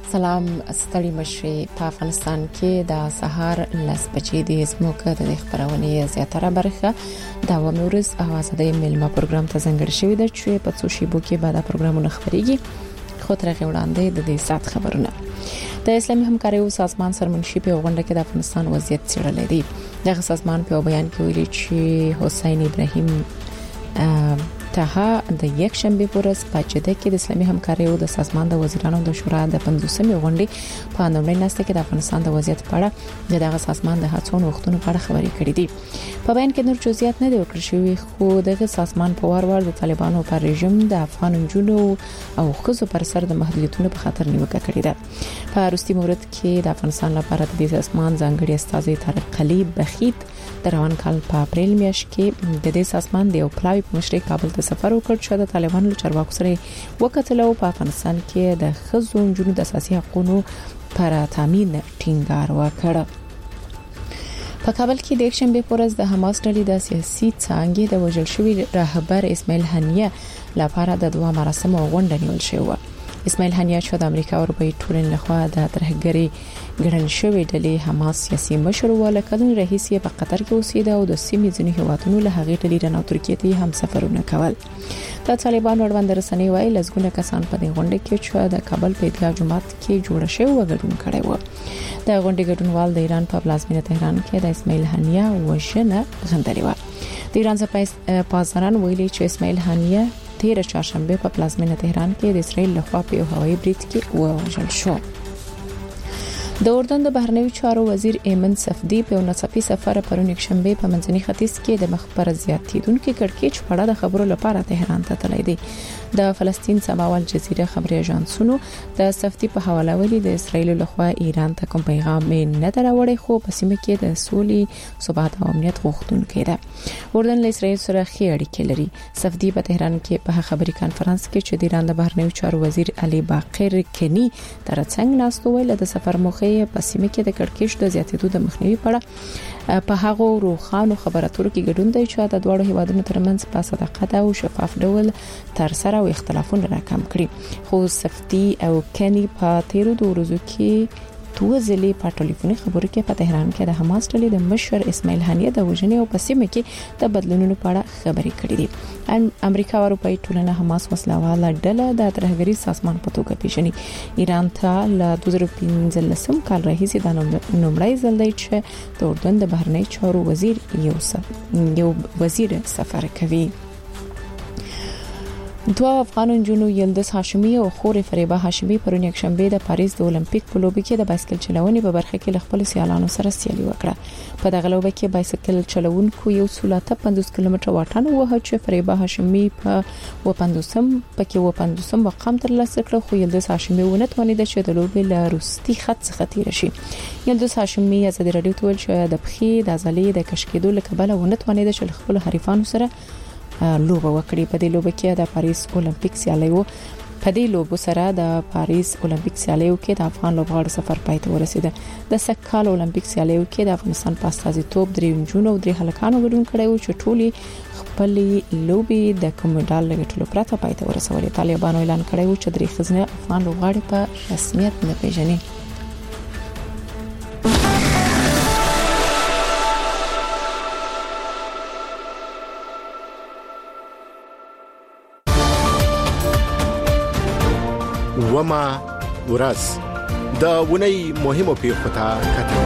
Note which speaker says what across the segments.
Speaker 1: سلام ستړي مشي په افغانستان کې د سهار لس بجې د اسموکه د خبرونه زیاتره برخه د ومورز اواز د ملما پروګرام ته څنګه شوې ده چې په څو شیبو کې بعد پروګرامونه خبريږي خو تر وړاندې د دې سات خبرونه د اسلامي همکارۍ سازمان سرمنشي په غونډه کې د افغانستان وضعیت څېړل دي دغه سازمان په بیان کې ویلي چې حسین ابراهیم ته د یک شنبه پورس په جده کې د اسلامي همکارۍ او د سازمان د وزیرانو د شورا د 15مې غونډې په نومړي نسته کې د افغانستان د وضعیت په اړه دغه سازمان د هڅو وختونو په اړه خبري کړې دي په بیان کې نور جزئیات نه دی ورکړل شوی خو دغه سازمان په وار د طالبانو پر رژیم د افغان جنونو او خزو پر سر د محدودیتونو په خاطر نیوکه کړې ده په روسي مورد کې د افغانستان لپاره د سازمان ځانګړي استازي طارق علي بخیت د روان کال په اپریل میاشت کې د دې سازمان د یو پلاوی په مشرۍ کابل ته سفر وکړ چې د طالبانو چارواکو سره وکړل او په افغانستان کې د خزو جنونو د اساسي حقوقو پر تامین ټینګار وکړ په کابل کې د شنبه پورز د حماس ډلې د سیاسي څانګې د وژل شوی رهبر اسماعیل هنیه لپاره د دوه مراسم غونډه نیول شوې اسماعیل هنیه چې د امریکا او اروپאי ټولنې لخوا د ترهګری ګڼل شوی ډلې حماس سیاسي مشر ول کله رئیس په قطر کې اوسېده او د سیمې ځینې هیوادونو له هغې ډلې نه ترکیه ته هم سفرونه کول د طالبانو اړوند رسنۍ وایي لږونه کسان په دې غونډه کې چې د کابل په عیدګاه جمعات کې جوړ شوی وګړون کړي وو د غونډې ګډونوال د ایران په پلازمینه تهران کې د اسماعیل هنیه وژنه غندلې و د ایران څخه پاسداران ویلي چې اسماعیل هنیه تیر چهارشنبه په پلازمینه تهران کې د اسرائیل لخوا په هوایي بریټ کې ووژل شو د اردن د بهرنیو چارو وزیر ایمن صفدی په ناڅاپي سفر پرون یک شنبه په منځني ختیځ کې د مخبر زیاتیدونکو کړکېچ په اړه د خبرو لپاره تهران ته تللی دی د فلسطین سماوال جزیره خبري اژانسونو د صفدی په حواله ویلي د اسرائیل لخوا ایران ته کوم پیغام نه دراوړي خو په سیمه کې د سولې ثبات او امنیت غوښتونکو ده اردن له اسرائیل سره ښې اړیکې لري صفدی په تهران کې په خبري کانفرنس کې چې د ایران د بهرنیو چارو وزیر علي باقر کني ترڅنګ ناستو ویل د سفر موخه په سیمه کې د کړکېچ د زیاتېدو د مخنیوي لپاره په هغه روخانو خبراتو کې ګډون دی چې د دوه هیوادونو ترمنځ په صداقت او شفاف ډول تر سره او اختلافونه راکم کړي خو صفدی او کني په تیرو د ورځو کې توزلې په ټلیفوني خبرو کې په تهران کې د حماس ډلې د مشر اسماعیل هنیه د وژنې او په سیمه کې د بدلونونو په اړه خبرې کړې دي امریکا او اروپאי ټولنه حماس وسلواله ډله د ترهګری سازمان په توګه پیژني ایران ته له 2015 کال راهیسې د نومړی ځل دی چې د اردن د بهرنی چارو وزیر یو وزیر سفر کوي دوه افغان جنونو یلدز هاشمی او خوري فریبه هاشمی پرون یک شنبه د پاریس د اولمپیک په لوبي کې د بایسکل چلونې په برخه کې خپل سیالانو سره سیالي وکړه په دغه لوبه کې بایسکل چلونکو یو سلاته 50 کیلومتر واټن وه چې فریبه هاشمی په 50 مقام ترلاسه کړ خو یلدز هاشمی ونه توانید چې د لوبي له روستي خط څخه تیر شي یلدز هاشمی ازادي رادیو ته ویل چې د پخې د عضلې د کش کېدو لکبله ونه توانید چې خپل حریفانو سره لوبه وکړي په دې لوبه کې د پاریس اولمپیک سیالیو په دې لوبو سره د پاریس اولمپیک سیالیو کې د افغان لوبغاړو سفر پای ته ورسېده د سکهال اولمپیک سیالیو کې د افغانستان په استازیتوب درې نجونو او درې هلکانو ګډون کړی و چې ټولي خپل لوبي د کوم ډال لګټلو پرته پای ته ورسولې طالبانو اعلان کړی و چې درې خزنه افغان لوبغاړي په رسمیت نه پیژني
Speaker 2: وما ورځ د ونی مهمو پیښو ته کتل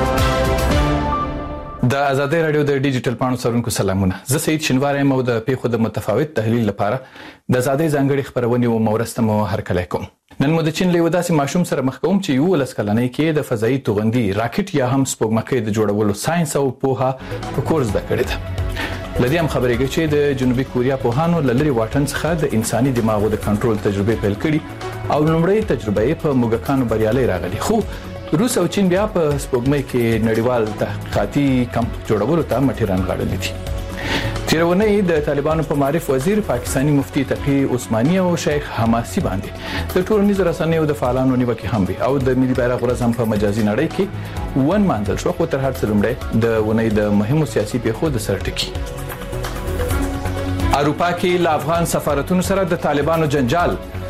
Speaker 3: د آزادۍ رادیو د ډیجیټل پاڼو سرونکو سلامونه زه سید شنوار یم او د پیښو د متفاوت تحلیل لپاره د آزادۍ ځانګړي خبرونه او مورستمو هرکلی کوم نن مو د چین له وداسې ماشوم سره مخ کوم چې یو لسکلنۍ کې د فضایي توغندي راکټ یا هم سپوږمکۍ د جوړولو ساينس او پوهه په کورس د کړی ده لدې هم خبرېږي چې د جنوبي کوریا پوهانو لری واټن څخه د انساني دماغو د کنټرول تجربه پیل کړي او لومړی تجربه یې په موګکانو بریالي راغلي خو روس او چین بیا په سپوږمۍ کې نړیوال تحقیقاتي کمپ جوړولو ته مټیران غاړلې دي تیرونه د طالبانو په معرف وزیر پاکستانی مفتی تقی عثماني او شیخ حماسي باندې د ټولنیزو رسنیو د فعالانو نیوکه هم وي او د ملي بیرغ ورځ هم په مجازي نړۍ کې ون مانځل شو خو تر هر څه لومړی د ونې د مهمو سیاسي پیښو د سر ټکی اروپا کې له افغان سفارتونو سره د طالبانو جنجال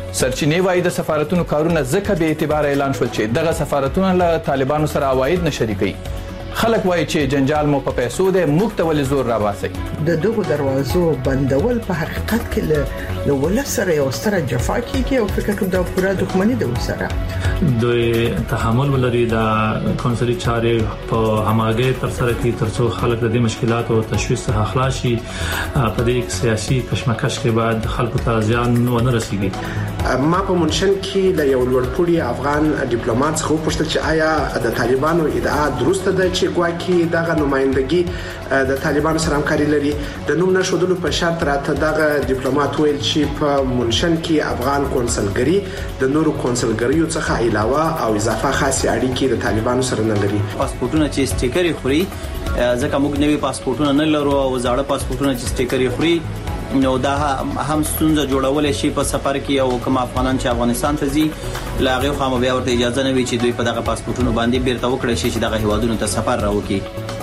Speaker 3: سرچینې وايي د سفارتونو کارونه ځکه به اعتبار اعلان شول چې دغه سفارتونه له طالبانو سره عواید نه شریکي. خلک وایي چې جنجال مو په پیسو ده، موږ ته ولې زور را باسي.
Speaker 4: د دغو دروازو بندول په حقیقت کې له ولسره یو ستره جفا کیږي او فکر کوم دا پوره دښمنی ده وسره.
Speaker 5: دوی تحمل ولري د کونسلي چارې په هماګي تر سره کې ترڅو خلک د مشکلات او تشویش څخه خلاص شي. په دې سیاسي کشمکش کې بعد خلکو ته زیان ونه رسیږي.
Speaker 6: ما په منشن کې له یو لوړپوړي افغان ډیپلوماټ څخه پوښتنه چې آیا د طالبانو ادعا درسته ده چې ګواکي دغه نمائندګي د طالبانو سره همکاري لري؟ د نوم نشودلو په شرط راته دغه ډیپلوماټ ویل چې په منشن کې افغان کونسلګری د نورو کونسلګریو څخه علاوه او اضافه خاصه اړیکې د طالبانو سره نه لري.
Speaker 7: پاسپورتونه چې سټیکر خوري ځکه موږ نوي پاسپورتونه نه لرو او زاړه پاسپورتونه چې سټیکر خوري نو دا هم ستونزه جوړول شي په سفر کې او کوم افغانان چې افغانستان ته ځي لاغه خو هم بیا ورته اجازه نه وي چې دوی په دغه پاسپورتونو باندې بیرته وکړي شي چې دغه هیوادونو ته سفر راوکړي.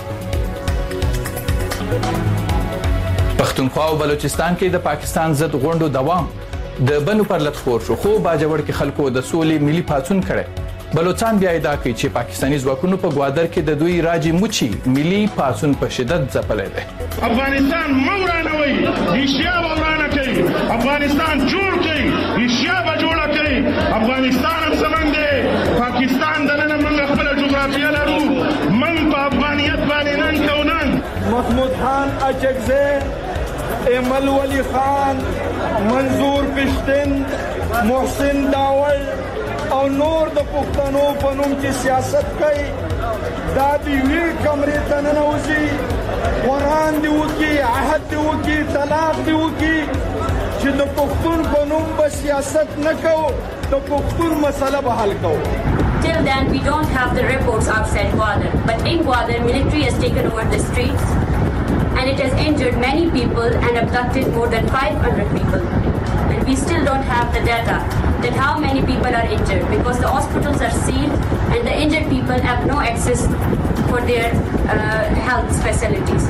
Speaker 3: پښتونخوا او بلوچستان کې د پاکستان ضد غونډو دوام د بنو پرلط خور شو، خو باجوړ کې خلکو د سولې ملي پاتون کړي. بلوچستان بیا ادعا کوي چې پاکستاني ځواکونو په گوادر کې د دوی راجی موچی ملي پاتون په شدت ځپلې ده.
Speaker 8: افغانستان مورانوي ایشیا ورانه کوي، افغانستان جوړ کوي ایشیا به جوړه کوي. افغانستان هم سمنده پاکستان دنه موږ خپل جغرافیه لرو، موږ په افغانیت باندې نن کونن.
Speaker 9: محمود خان اچکزی، ایمل ولی خان، منظور پشتن، محسن داول او نور د پښتنو په نوم چې سیاست کوي دا دی وی کمرې ته نه نوځي، قرآن دی وکي، عهد دی وکي، طلاق دی وکي چې د پښتون په نوم به سیاست نه کوو، د پښتون مسله به حل کوو.
Speaker 10: Till then, we don't have the reports outside Gwadar, but in Gwadar, military has taken over the streets and it has injured many people and abducted more than 500 people. And we still don't have the data that how many people are injured because the hospitals are sealed and the injured people have no access for their health facilities.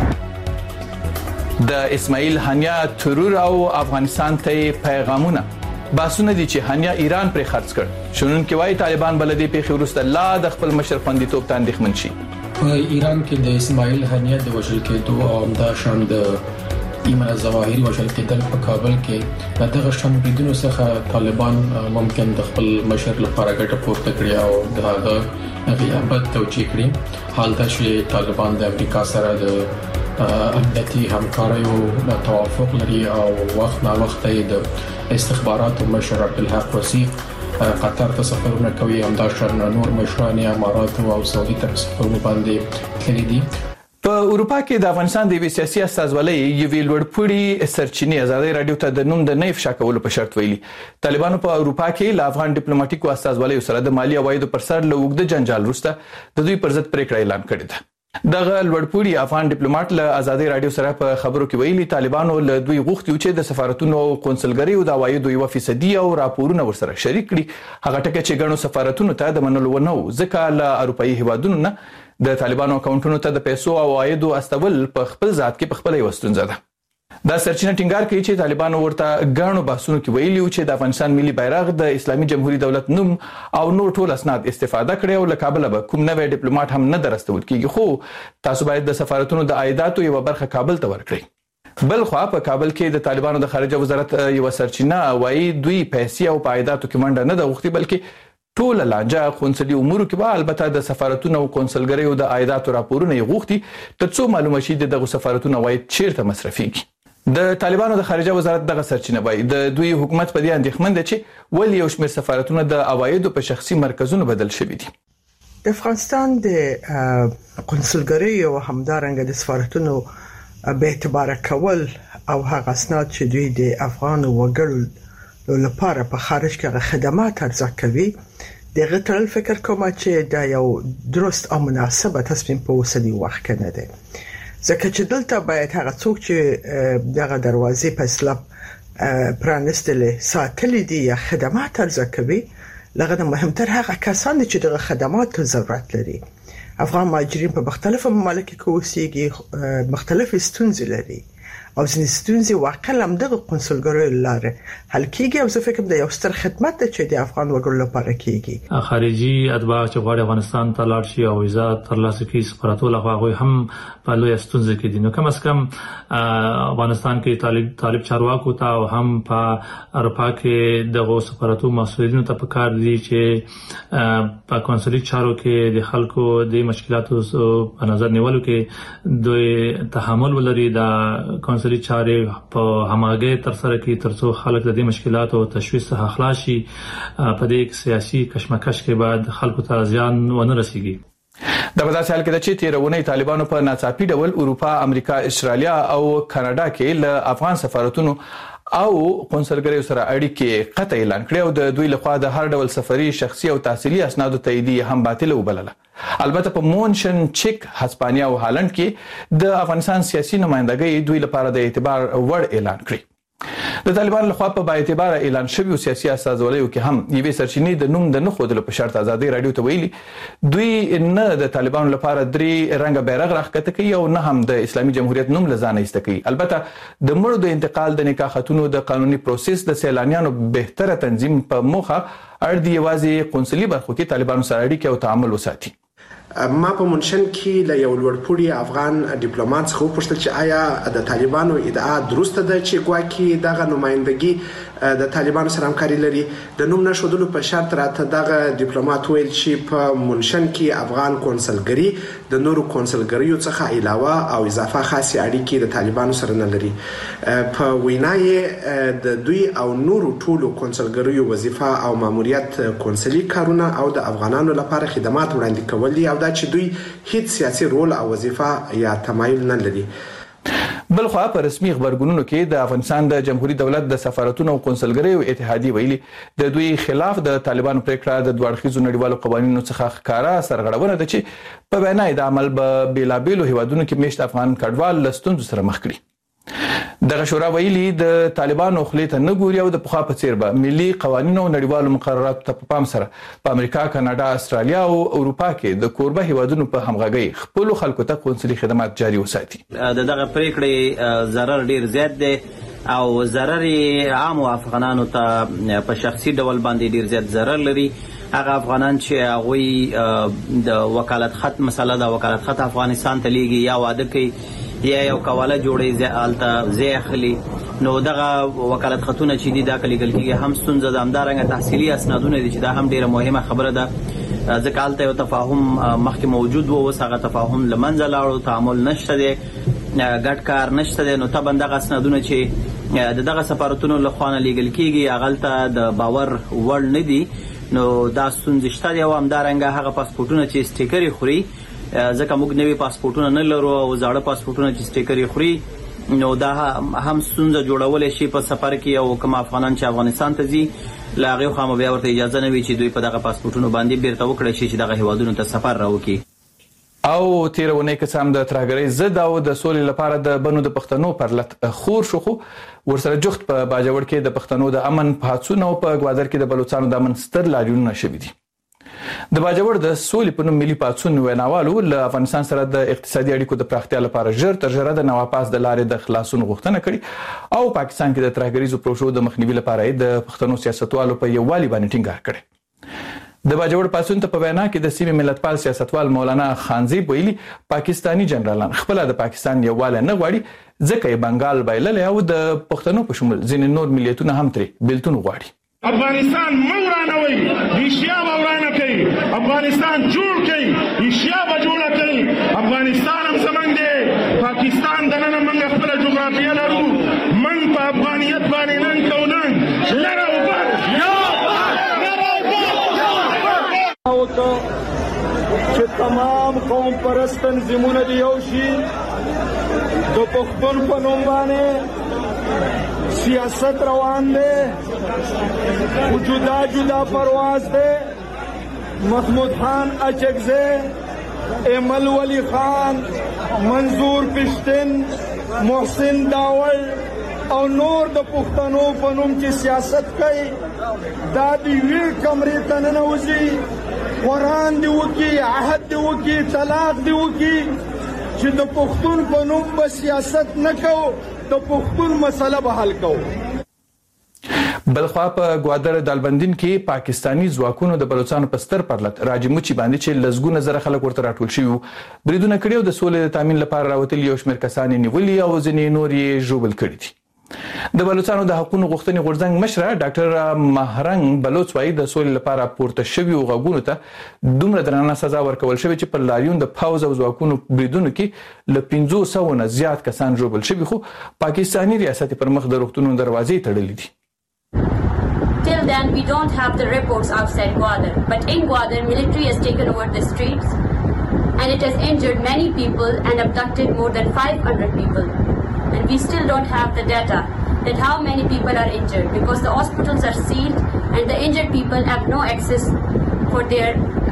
Speaker 3: د اسماعیل هانیا ترور او افغانستان ته پیغامونه باسونه دي چې هانیا ایران پر خرڅ کړ. شنن کې وايي طالبان بلدي په خورسته لا د خپل مشر خوندیتوب ته اندېښمن شي.
Speaker 11: په ایران کې د اسماعیل هانیا د وژل کېدو او دا شان د ایمن ظواهری وژل کېدل په کابل کې دغه شان بریدونو څخه طالبان ممکن د خپل مشر لپاره ګټه پورته کړي او دغه غیابت توجیه کړي. حال دا چې طالبان د امریکا سره د امنیتي همکاریو توافق لري او وخت نا وخت د استخباراتو مشر عبدالحق وثیق قطر ته سفرونه کوي، همداشان نور مشران امارات او سعودي ته سفرونه باندې تللي دي.
Speaker 3: په اروپا کې د افغانستان د سیاسي استازولۍ یوې لوړپوړي سرچینې ازادي رادیو ته د نوم د نه افشا کولو په شرط ویلي. طالبانو په اروپا کې له افغان ډیپلوماټیکو استازولۍ سره د مالی عوایدو پر سر له وګړي جنجال وروسته د دوی پر ضد پریکړه اعلان کړې ده. دغه لوړپوړي افغان ډیپلوماټ له ازادي رادیو سره په خبرو کې ویلي طالبانو له دوی غوښتي چې د سفارتونو او قونسلګریو د عوایدو 1% او راپورونه ورسره شریک کړي. هغه ټکه چې ګڼو سفارتونو ته د منلو ونه ځکه له اروپאי هیوادونو نه د طالبانو اکاونټونو ته د پیسو او عوایدو استول په خپل ذات کې په خپل یو ستونزه ده. دا سرچینه ټینګار کوي چې طالبانو ورته غاڼو بحثونو کې ویلي چې د افغانستان ملي بیرغ د اسلامي جمهوریت دولت نوم او نور ټول اسناد استفاده کړي او له کابل به کوم نوې ډیپلوماټ هم نه درستول کیږي، خو تاسو باید د سفارتونو د عایداتو یو برخه کابل ته ورکړئ. بل خو په کابل کې د طالبانو د خارجه وزارت یو سرچینه وایي دوی پیسې او عایداتو کې منډه نه ده غوښتي بلکې ټول لانجه قونسلي امور کې به البته د سفارتونو او قونسلګریو د عایداتو راپورونه غوښتي ترڅو معلومه شي دغه سفارتونو عواید چیرته مصرفيږي. د طالبانو د خارجه وزارت دغه سرچینه وایي د دوی حکومت په دې اندېښمن دی چې ولې یو شمېر سفارتونه د عوایدو په شخصي مرکزونو بدل شوي دي.
Speaker 4: د افغانستان د قونسلګریو او همدارنګه د سفارتونو به اعتبار کول او هغه اسناد چې دوی د افغان وګړو لپاره په خارج کې خدمات ارزښت کوي دغه تل فکر کوم چې دا یو درست او مناسبه تصمیم په اوسنی وخت کې نه دی. ځکه چې دلته باید هغه څوک چې دغه دروازې په اسلام پرانستلې ساتلې دي یا خدمات ارزښت کوي لغه مهمتر هغه کسان چې دغه خدمات ضرورت لري. افغان مهاجرین په مختلفو ممالکو کې اوسېږي، مختلف ستونزې لري او ځینې ستونزې واقعا هم د قونسلګریو لاره حل کیږي او زه فکر کوم د یو ستر خدمت چې د افغان وګړو لپاره کیږي.
Speaker 5: خارجي اتباع چې غواړي افغانستان ته لاړ شي او ویزا ترلاسه کړي سفارتو لغوي هم په لوی ستونزه کې دي. نو کم از کم افغانستان کې طالب چارواکو ته او هم په اروپا کې دغه سفارتو مسؤلینو ته پکار دي چې په قونسلي چارو کې د خلکو د مشکلاتو په نظر نیولو کې دوی تحمل ولري د قونسلي چارې په هماګي تر سره کې ترڅو خلک د مشکلاتو او تشویش څخه خلاص شي. په دې سیاسي کشمکش کې بعد خلکو ته زیان ونه رسیږي.
Speaker 3: د بداسه حال کې چې تیرونه طالبانو په ناڅاپي ډول اروپا، امریکا، استرالیا او کاناډا کې له افغان سفارتونو او قونسلګریو سره اړیکې قطع اعلان کړې او د دوی لخوا د هر ډول سفري، شخصي او تحصیلي اسنادو تاییدیه هم باطل وبلله. البته په مونشن، چک، هسپانیا او هالند کې د افغانستان سیاسي نمائندګۍ دوی لپاره د اعتبار وړ اعلان کړی. د طالبان لخوا په اعتبار اعلان شوی سیاسي استازولیو کې هم یوې سرچینې د نوم د نه خودلو په شرط ازادي رادیو ته ویلي دوی نه د طالبان لپاره درې رنګه بیرغ راخکته کوي او نه هم د اسلامي جمهوریت نوم لزانه ایسته کوي. البته د مړو د انتقال د نکاح خاتونو د قانوني پروسس د سیلانیانو بهتره تنظیم په موخه اړ دی یوازې قونسلي برخو کې طالبانو سره اړیکې او تعامل وساتي.
Speaker 6: ما په منشن کې له یو لوړپوړي افغان ډیپلوماټ څخه وپوښتل چې آیا د طالبانو ادعا درسته ده چې ګواکې دغه نمائندګي د طالبانو سره همکاري لري. د نوم نشودلو په شرط راته دغه ډیپلوماټ ویل چې په منشن کې افغان قونسلګری د نورو قونسلګریو څخه علاوه او اضافه خاصه اړیکې د طالبانو سره نه لري. په وینای د دوی او نورو ټولو قونسلګریو وظیفه او ماموریت قونسلي کارونه او د افغانانو لپاره خدمات وړاندې کول دي او دا چې دوی هیڅ سیاسي رول او وظیفه یا تمایل نه لري.
Speaker 3: بلخوا په رسمي خبرګونونو کې د افغانستان د جمهوریت دولت د سفارتونو او قونسلګریو اتحادیه ویلي د دوی خلاف د طالبانو پریکړه د دوړخیزو نړیوالو قوانینو څخه ښکارا سرغړونه ده چې په وینا د عمل به بیلابیلو هیوادونو کې میشت افغان کډوال لستونزو سره مخ کړي. دغه شورا ویلي د طالبانو خلیته نه ګوري او د پخوا په څیر به ملي قوانینو او نړیوالو مقرراتو ته پام سره په امریکا، کاناډا، استرالیا او اروپا کې د کوربه هیوادونو په همغږۍ خپل خلکو ته قونسلي خدمات جاري وساتي.
Speaker 7: دغه پریکړې ضرر ډیر زیات دی او ضرر عام افغانانو ته په شخصي ډول باندې ډیر زیات ضرر لري. هغه افغانان چې هغه د وکالت خط مسله د وکالت خط افغانستان ته لیږي یا واده کوي یا یو کواله جوړي زالته زیخلی نو دغه وکالت خطونه چې دي دا کلیګل کېږي هم ستونزه د همدارنګه تحصیلي اسنادونه دي چې دا هم ډیره مهمه خبره ده. ځکه هلته یو تفاهم مخکې موجود و، اوس هغه تفاهم له منځه لاړو، تعامل نشته دی، ګډ کار نشته دی. نو طبعا دغه اسنادونه چې دغه سفارتونو له خوا نه لیږل کېږي هغلته د باور وړ نه دي. نو دا ستونزې شته دي او همدارنګه هغه پاسپورټونه چې سټیکر خوري ځکه موږ نوي پاسپورټونه نه لرو او زاړه پاسپورټونه چې سټیکر خوري نو دا هم ستونزه جوړولای شي په سفر کې او کوم افغانان چې افغانستان ته ځي لا هغه خو بیا ورته اجازه نه وي چې دوی په دغه پاسپورټونو باندې بیرته وکړي شي چې دغه هیوادونو ته سفر راوکړي.
Speaker 3: او تیرونه قسم د ترهګرۍ ضد او د سولې لپاره د بنو د پښتنو پر لټ خور شو خو ورسره جخت په باجوړ کې د پښتنو د امن پاتسونو په گوادر کې د بلوچستان د امن ستر لاریونونه شوي دي. د باجوړ د سولې په نوم ملي پاتسون ویناوالو له افغانستان سره د اقتصادي اړیکو د پراختیا لپاره ژر تر ژره د نواپاس د لارې د خلاصون غوښتنه کړې او پاکستان کې د ترهګریزو پروژو د مخنیوي لپاره د پښتنو سیاستوالو په یووالي باندې ټینګار کړی. د باجوړ پاتسون ته په وینا کې د سیمې ملتپال سیاستوال مولانا خانزیب ویلي پاکستانی جنرالان خپل د پاکستان یووالی نه غواړي ځکه یې بنگال بایلل او د پښتنو په شمول ځینې نور ملیتونه هم ترې بیلتون غواړي.
Speaker 8: افغانستان مورانوي ایشیا ورانه کوي، افغانستان جوړ کوي ایشیا به جوړه کوي. افغانستان هم زمونږ دی، پاکستان دننه موږ خپل جغرافیه لرو، موږ په افغانیت باندې نن کوو نن لره او بر
Speaker 9: چې تمام قوم پرست تنظیمونه دی یو شي د پښتون په نوم باندې سیاست روان دی، جدا جدا پرواز دی. محمود خان اچکزی، ایمل ولی خان، منظور پشتن، محسن داول او نور د پښتنو په نوم چې سیاست کوي دا د یوې کمرې ته ننوځي، قرآن دی وکړي، عهد دی وکړي، طلاق دی وکړي چې د پښتون په نوم به سیاست نه کوو، د پښتون مسله به حل کوو.
Speaker 3: بلخوا په ګوادر دالبندین کې پاکستانی ځواکونو د بلوچستان په ستر پرلط راجموچي باندې چې لزګونه زره خلک ورته راټول شوي بریدونه کړي او د سولې د تامین لپاره راوتلي یو شمېر کسان نیولي او ځینې نور یې ژوبل کړي دي. د بلوچستان د حقوقو غوښتنې غورځنګ مشره ډاکټر مهرنګ بلوچ وايي د سولې لپاره پورته شوي غوښتنو ته دومره درنه سزا ورکول شوې چې په لاریون د پاوز او ځواکونو بریدونو کې ل 500 نه زیات کسان ژوبل شوي خو پاکستانی ریاست پر مخ د روغتونونو دروازې تړلې دي.
Speaker 10: Till then, we don't have the reports outside Gwadar. But in Gwadar, military has taken over the streets and it has injured many people and abducted more than 500 people. And we still don't have the data that how many people are injured because the hospitals are sealed and the injured people have no access for their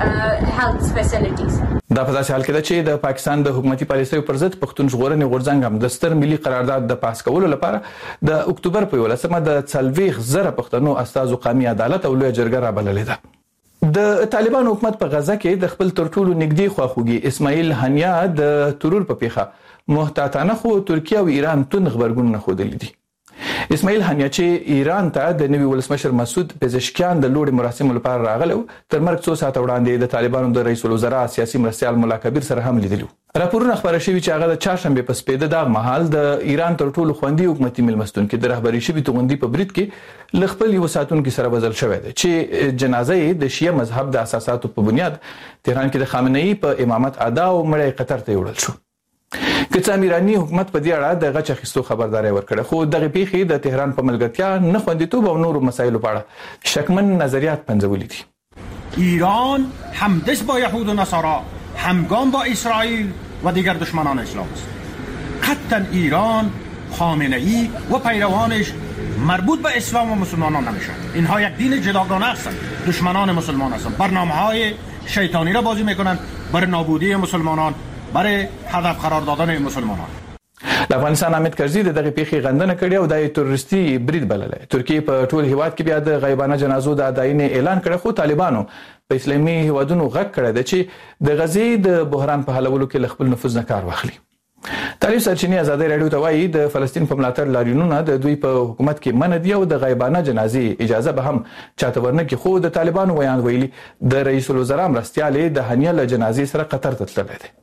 Speaker 10: health facilities.
Speaker 3: دا په داسې حال کې ده چې د پاکستان د حکومتي پالیسیو پر ضد پښتون ژغورنې غورځنګ هم د ستر ملي قرارداد د پاس کولو لپاره د اکتوبر په 11مه د 40,000 پښتنو استازو قومي عدالت او لوی جرګه رابللې ده. د طالبان حکومت په غزا کې د خپل تر ټولو نږدې خواخوږي اسماعیل هنیا د ترور په پیخه محتاطانه خو ترکیه او ایران تون خبرګون نه خودلې دي. اسماعیل هنیا چې ایران ته د نوي ولسمشر مسعود پزشکیان د لوړ مراسمو لپاره راغلو تر مرګ څو ساعت وړاندې د طالبانو د رئیس الوزرا سیاسي مرستيال مولا کبیر سره هم لیدلو. راپورونه خبره شوی چې هغه د چهارشنبه په سپېده د محل د ایران تر ټولو خوندي حکومتي ملمستون کې د رهبری شوی توغندي په برید کې لخپل یو ساتون کې سره بدل شوی دی چې جنازه یې د شیعه مذهب د اساساتو په بنیاد تهران کې د خامنه‌ای په امامت ادا او مړی قطر ته وړل شو. کڅ امیرانی حکومت په دې اړه د غچ اخیستو خبرداري ورکړه خو دغه پیښې د تهران په ملګرتیا نه خوندیتوب او نورو مسایلو په اړه شکمن نظریات پنځولې دي.
Speaker 12: ایران همدست با یهود و نصارا همگام با اسرائیل و دیگر دشمنان اسلام است. قطعا ایران خامنه‌ای و پیروانش مربوط به اسلام و مسلمانان نمیشن. اینها یک دین جداگانه هستند، دشمنان مسلمان هستند، برنامه‌های شیطانی را بازی میکنند برای نابودی مسلمانان، برای هدف قرار دادن مسلمانان.
Speaker 3: د افغانستان حامد کرزي دغه پیښې غندنه کړې او د تروریستي برید بللې. ترکیه په ټول هیواد کې بیا د غیبانه جنازو د اداینې اعلان کړ خو طالبانو په اسلامي هیوادونو غږ کړی دی چې د غزې د بحران په حلولو کې خپل نفوذ نه کار واخلي. طالب سرچینې ازادي رادیو ته وایي د فلسطین په ملاتړ لاریونونه د دوی په حکومت کې منع دي او د غیبانه جنازې اجازه به هم چاته ورنکړي خو د طالبانو ویان ویلي د رئیس الوزرا مرستيال د هنیه له جنازې سره قطر ته تللی دی.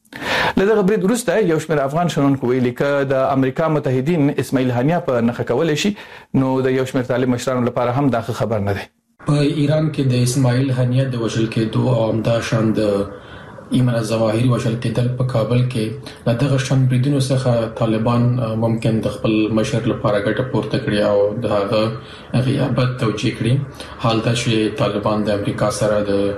Speaker 3: لدغه برید وروسته یو شمېر افغان شنونکو ویلي چې د امریکا متحدین اسماعیل هنیا په نخښه کولای شي نو د یو شمېر طالب مشرانو لپاره هم دا خبر نه دی.
Speaker 11: په ایران کې د اسماعیل هنیا د وژل کېدو او همدا شان د ایمن الظواهری وژل کېدل په کابل کې لدغه شان بریدونو څخه طالبان ممکن د خپل مشر لپاره ګټه پورته کړي او د هغه غیابت توجیه کړي. حال دا چې طالبان د امریکا سره د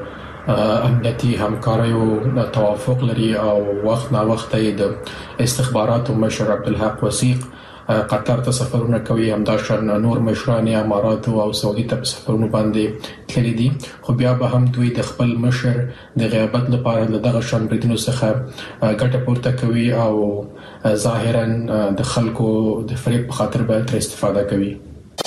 Speaker 11: امنیتي همکاریو توافق لري او وخت نا وخت د استخباراتو مشر عبدالحق وثیق قطر ته سفرونه کوي، همداشان نور مشران امارات او سعودي ته سفرونه باندې تللي دي خو بیا به هم دوی د خپل مشر د غیابت لپاره دغه شان بریدونو څخه ګټه پورته کوي او ظاهرا د خلکو د فریب په خاطر به تر استفاده کوي.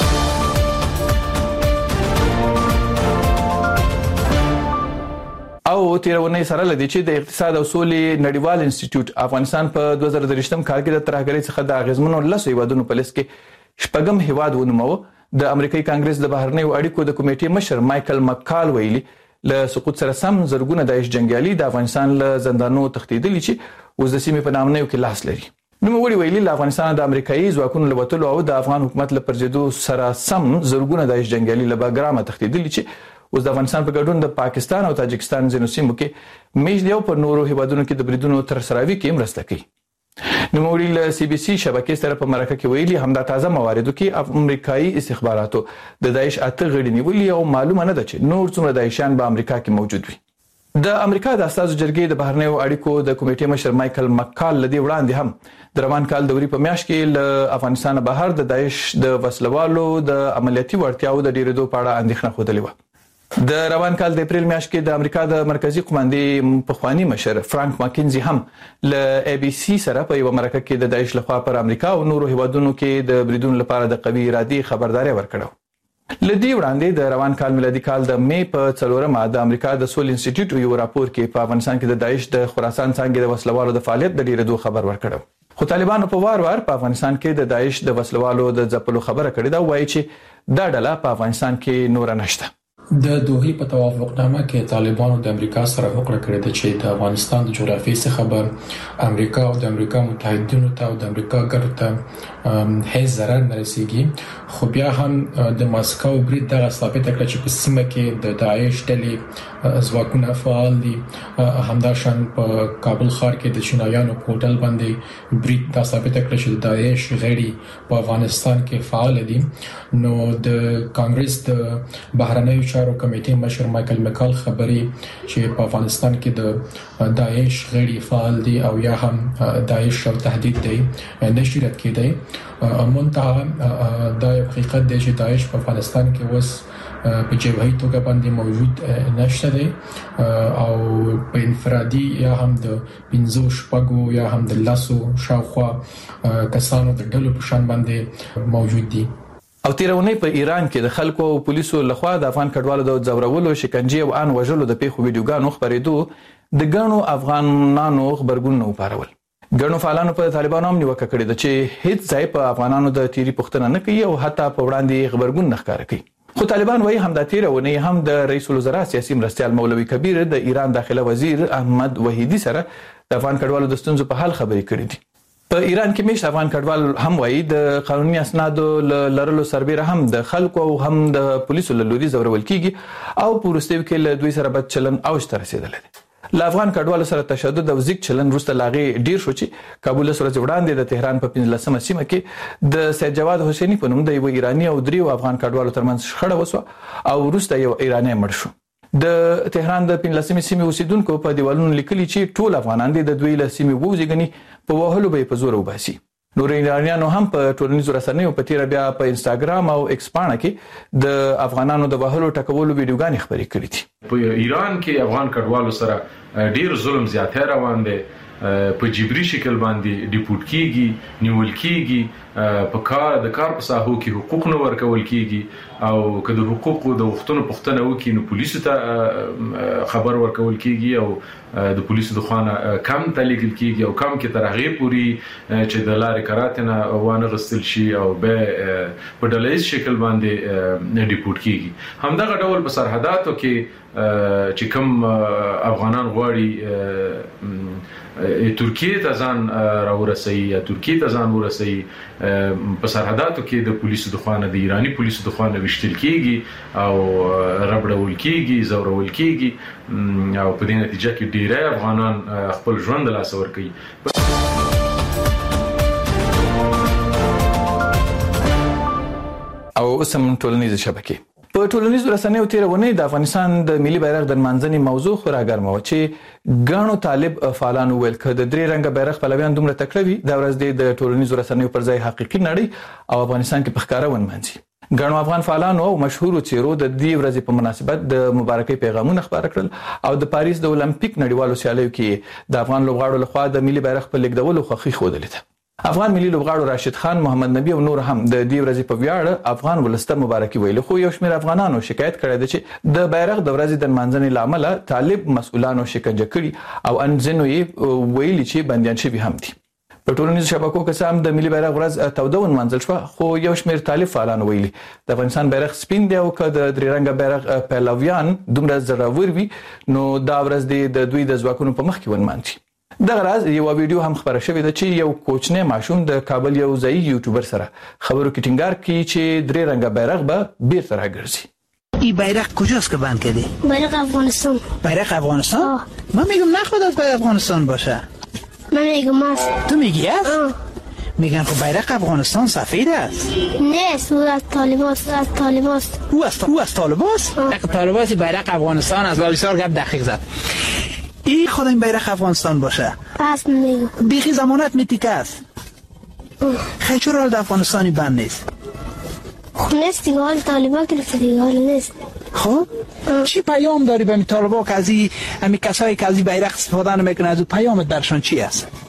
Speaker 3: او تیرونی سره لدی چې د اقتصاد او سولې نړیوال انسټیټیوټ افغانستان په 2023م کال کې د ترهګرۍ څخه د اغیزمنو لسو هیوادونو په لیست کې شپږم هیواد ونومو. د امریکایي کانګرس د بهرنیو اړیکو د کمیټې مشر مایکل مکال ویلي له سقوط سره سم زرګونه داعش جنگیالي د افغانستان له زندانونو تښتېدلي چې اوس د سیمې په نامنیو کې لاس لري. نوموړي ویلي له افغانستان د امریکایي ځواکونو لوتلو او د افغان حکومت له پرځېدو سره سم زرګونه داعش جنگیالي له بګرامه تښتېدلي چې اوس د افغانستان په ګډون د پاکستان او تاجکستان ځینو سیمو کې میشلي او په نورو هیوادونو کې د بریدونو تر سراوي کې مرسته کوي. نوموړي له سی بي سي شبکې سره په مرکه کې ویلي همدا تازه مواردو کې امریکایي استخباراتو د داعش اته غړي نیولي او معلومه نه ده چې نور څومره داعشان په امریکا کې موجود وي. د امریکا د استازو جرګې د بهرنیو اړیکو د کمیټې مشر مایکل مکال لدی وړاندې هم د روان کال دوري په میاشت کې له افغانستان بهر د داعش د وسلوالو د عملیاتي وړتیاو د ډیرېدو په اړه اندېښنه خوده و. د روان کال د اپریل میاشت کې د امریکا د مرکزی قوماندې پخوانی مشر فرانک ماکینزي هم له ای بي سي سره په یو مرکه کې د داعش لخوا پر امریکا او نورو هیوادونو کې د بریدونو لپاره د قوي ارادي خبرداري ورکړه. لدی وړاندې د روان کال میلادي کال د مې په 4مه د امریکا د سول انسټیټیوټ یو راپور کې په افغانستان کې د داعش د خراسان څنګه د وسلوالو د فعالیت د ډیرېدو خبر ورکړ خو طالبانو په وار په افغانستان کې د داعش د وسلوالو د ځپلو خبره کړې ده وایي چې دا ډله په افغانستان کې نور نشته
Speaker 11: د دوحې په توافقنامه کې طالبانو د امریکا سره وکړه کړې ده چې د افغانستان د جغرافیې څخه خبر امریکا او د امریکا متحدینو ته او د امریکا ګټو ته هیڅ ضرر نه رسیږي خو بیا هم د ماسکو برید دغه ثابت کړ چې په سیمه کې د داعش ډلې ځواکونه فعال دي همداشان په کابل ښار کې د چینایانو هوټل باندې برید دا ثابت کړ چې د داعش غړي په افغانستان کې فعال دي نو د کانګرس د بهرنیو چارو کمیټې مشر مایکل مکال خبري چې په افغانستان کې د داعش غړي فعال دي او یا هم داعش او تهدید دي نشریت کېدی منتها دا حقیقت دی چې داعش په افغانستان کې اوس په جبهي توګه باندې موجود نشته دی او په انفرادي یا هم د 15 شپږو یا هم د لاسو شاوخوا کسانو د ډلو په شان باندې موجود دي
Speaker 3: او تیرونی په ایران کې د خلکو او پولیسو لخوا د افغان کډوالو د ځورولو شکنجې او ان وژلو د پیښو ویډیوګانو خبرېدو د غنو افغانانو خبرګون نو پارول غنو فعالانو په طالبانو هم نیوکه کړې ده چې هیڅ ځای په افغانانو د تیری پښتنه نه کوي او حتی په وړاندې خبرګون نه ښکار کوي خو طالبان وایي هم د تیرونی هم د رئیس الوزرا سیاسي مرستيال مولوي کبیر د ایران داخله وزیر احمد وحیدی سره د افغان کډوالو د ستونزو په حل خبرې کړې دي په ایران کې مشت افغان کډوال هم وایي د قانوني اسنادو لرلو سربېره هم د خلکو او هم د پولیسو له لوري زورول کیږي او پورستیو کې له دوی سره بد چلن اوج ته رسیدلی دی له افغان کډوالو سره تشدد او زیږ چلن وروسته لاغي ډیر شو چې کابل سره وړاندې د تهران په 15مه سیمه کې د سید جواد حسیني په نوم د یو ایرانی او دریو افغان کډوالو ترمنځ شخړه وسوه او وروسته یو ایرانی مړ شو د تهران د 15مه سیمې اوسیدونکو په دیوالونو لیکلي چې ټول افغانان د دوی له سیمې ووزیګني په وهلو به په زور وباسي نور ایرانیانو هم په ټولنیزو رسنیو په تیر بیا په انستګرام او ایکس پاڼه کې د افغانانو د وهلو ټکولو ویډیوګانې خبرې کړې دي
Speaker 13: په ایران کې افغان کډوالو سره ډیر ظلم زیاته روان دي په جبري شکل باندې ډیپورت کیږي نیول کیږي په کار په ساحو کې حقوق نه ورکول کیږي او که د حقوقو د وختونو پښتنه وکي نو پولیسو ته خبر ورکول کیږي او د پولیسو د خانه کم تلیګل کیږي او کم کې ترغه پوری چې د لارې کراتنه وانه غسل شي او به په ډلېز شکل باندې ډیپورت کیږي همدغه ډول په سرحداتو کې چې کوم افغانان غواړي ترکیه ته ځان راورسي یا ترکیه ته ځان ورسي په سرحداتو کې د پولیسو د خوانه د ایرانی پولیسو د خوانه وشتل کیږي او ربړول کیږي زورول کیږي او په دې نتیجه کې ډیره افغانان خپل ژوند له لاسه ورکوي
Speaker 3: او سم ټولنیز شبکې په ټولنیزو رسنیو تیرونه د افغانستان د ملي بیرغ د منځني موضوع خورا ګرمه و چې غاڼو طالب فعالانو ویل کړه د درې رنګ بیرغ پلویان دومره تکړوي د ورځ د ټولنیزو رسنیو پر ځای حقيقي نړۍ او افغانستان کې پخکاره ونمنځي غاڼو افغان فعالانو او مشهور چیرو د دې ورځې په مناسبت د مبارکۍ پیغامونه خبر کړل او د پاریس د اولمپیک نړیوالو سیالیو کې د افغان لوبغاړو لخوا د ملي بیرغ په لیکدولو خوښي خوده لیده افغان ملي لوبغاړو راشد خان محمد نبی او نور هم د دې ورځې په ویاړ افغان ولسته مبارکي ویل خو یو شمېر افغانانو شکایت کړی دی چې د بیرغ د ورځې د منځنۍ لامل طالب مسؤلانو شکنجه کړي او انځنو یې ویلي چې بنديان شوي هم دي په ټولنیزو شبکو کې سم د ملي بیرغ ورځ تودون منځل شو خو یو شمېر طالب فعالانو ویلي د افغانستان بیرغ سپین دی او که د درې رنګه بیرغ پهلویان دومره زړور وي نو دا ورځ د دوی د ځواکونو په مخ کې ونمانځي دغه راز یو ویډیو هم خبره شوې ده چې یو کوچنی ماشوم د کابل یو ځای یوټیوبر سره خبرو کې ټینګار کوي چې درې رنګه بیرغ به بیرته راګرځي
Speaker 14: این بیرق کجاست که بند کردی؟
Speaker 10: بیرق افغانستان.
Speaker 14: بیرق افغانستان؟ من میگم نخواد از بیرق افغانستان باشه.
Speaker 10: من میگم است.
Speaker 14: تو میگی است؟ میگن خب بیرق افغانستان سفید است.
Speaker 10: نه او از طالباست.
Speaker 14: او از طالباست؟ طالباست بیرق افغانستان از بسیار گپ دقیق زد. این خود این بیرق افغانستان باشه.
Speaker 10: پس میگم.
Speaker 14: بیخی ضمانت میتیکه است. خیلی چرا حال افغانستانی بند نیست؟
Speaker 10: خب نیست دیگه حال طالبا گرفته دیگه حال نیست.
Speaker 14: خب چی پیام داری به طالبا که از این کسایی که از این بیرق استفاده نمیکنه از پیامت درشان چی است؟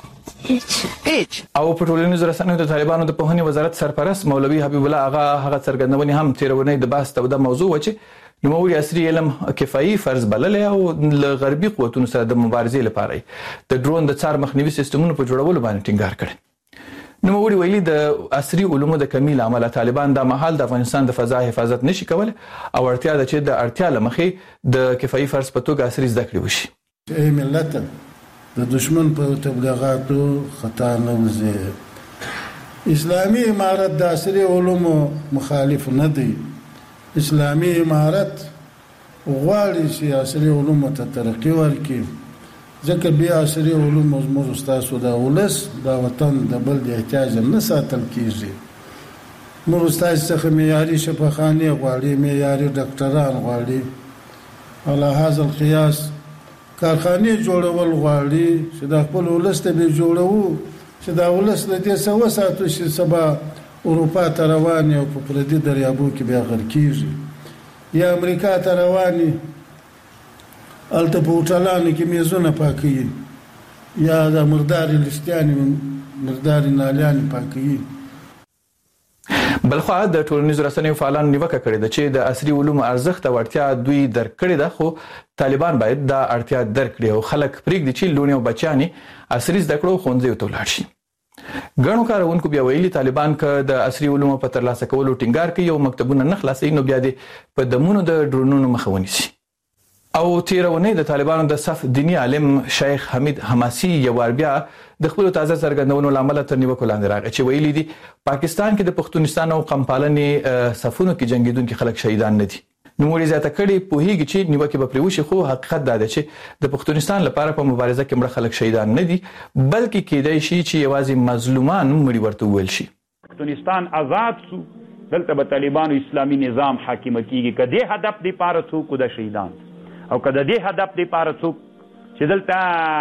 Speaker 3: هیڅ. او په ټولنیزو رسنیو د طالبانو د پوهنې وزارت سرپرست مولوي حبیب الله آغا هغه څرګندونې هم تیرونی د بحث توده موضوع و چې نوموړي عصري علم کفایي فرض بللی او له غربي قوتونو سره د مبارزې لپاره د ډرون د څار مخنیوي سیستمونو په جوړولو باندې ټینګار کړی. نوموړي ویلي د عصري علومو د کمی له امله طالبان د مهال د افغانستان د فضا حفاظت نشي کولی او اړتیا ده چې د اړتیا له مخې د کفایي فرض په توګه عصري زده کړې وشي.
Speaker 15: ملت د دشمن په تبلیغاتو خطا نه وزي. اسلامي امارت د عصري علومو مخالف نه دی. اسلامي امارت غواړي چې عصري علومو ته ترقی ورکړي ځکه بیا عصري علوم زموږ ستاسو د ولس د وطن د بل د احتیاج نه ساتل کیږي. موږ ستاسو څخه معیاري شفاخانه غواړي، معیاري ډاکټران غواړي، على هذا القياس کارخانه جوړول غواړي چې د خپل ولس ته به جوړو چې دا ولس د دې سوه ساتو چې سبا اروپا ته رواني او په پردي دریابو کې بیا غر کیږي یا امریکا ته رواني الته په هوټلانو کې میزونه پاکي یا د مرداري لستياني مرداري ناليان پاکي.
Speaker 3: بلخو د ټولنیزو رسنیو فعالان نیوکه کړې ده چې د عصري علومو ارزښت او اړتیا دوی درک کړې ده، خو طالبان باید دا اړتیا درک کړي او خلک پرېږدي چې لونې او بچیانې عصري زده کړو ښوونځیو ته ولاړ شي. ګڼو کارونکو بیا ویلي طالبان که د عصري علومو په ترلاسه کولو ټینګار کوي او مکتبونه نه خلاصوي نو بیا دې په دمونو د ډرونونو مخه ونیسي. او تیرونی د طالبانو د صف دینی عالم شیخ حمید حماسی یو ور بیا د خپل تازه څرګندونو لامل تر نیوکو لاندې راغی چې ویلي دي پاکستان کې د پښتونستان او قمپالنې صفونو کې جنگیدونکو خلک شهیدان نه دي. نو موري زیاته کړي پوهیږي چې نیوکه به پریوشي، خو حقیقت دا دی چې د پښتونستان لپاره په مبارزه کې مړه خلک شهیدان نه دي بلکې کېدای شي چې یوازې مظلومان مړي ورته ویل شي.
Speaker 16: پښتونستان آزاد سو دلته به طالبانو اسلامي نظام حاکم کیږي کدی هدف دی پاره څوک د شهیدان او کله دې هدف دی پاره څوک چې دلته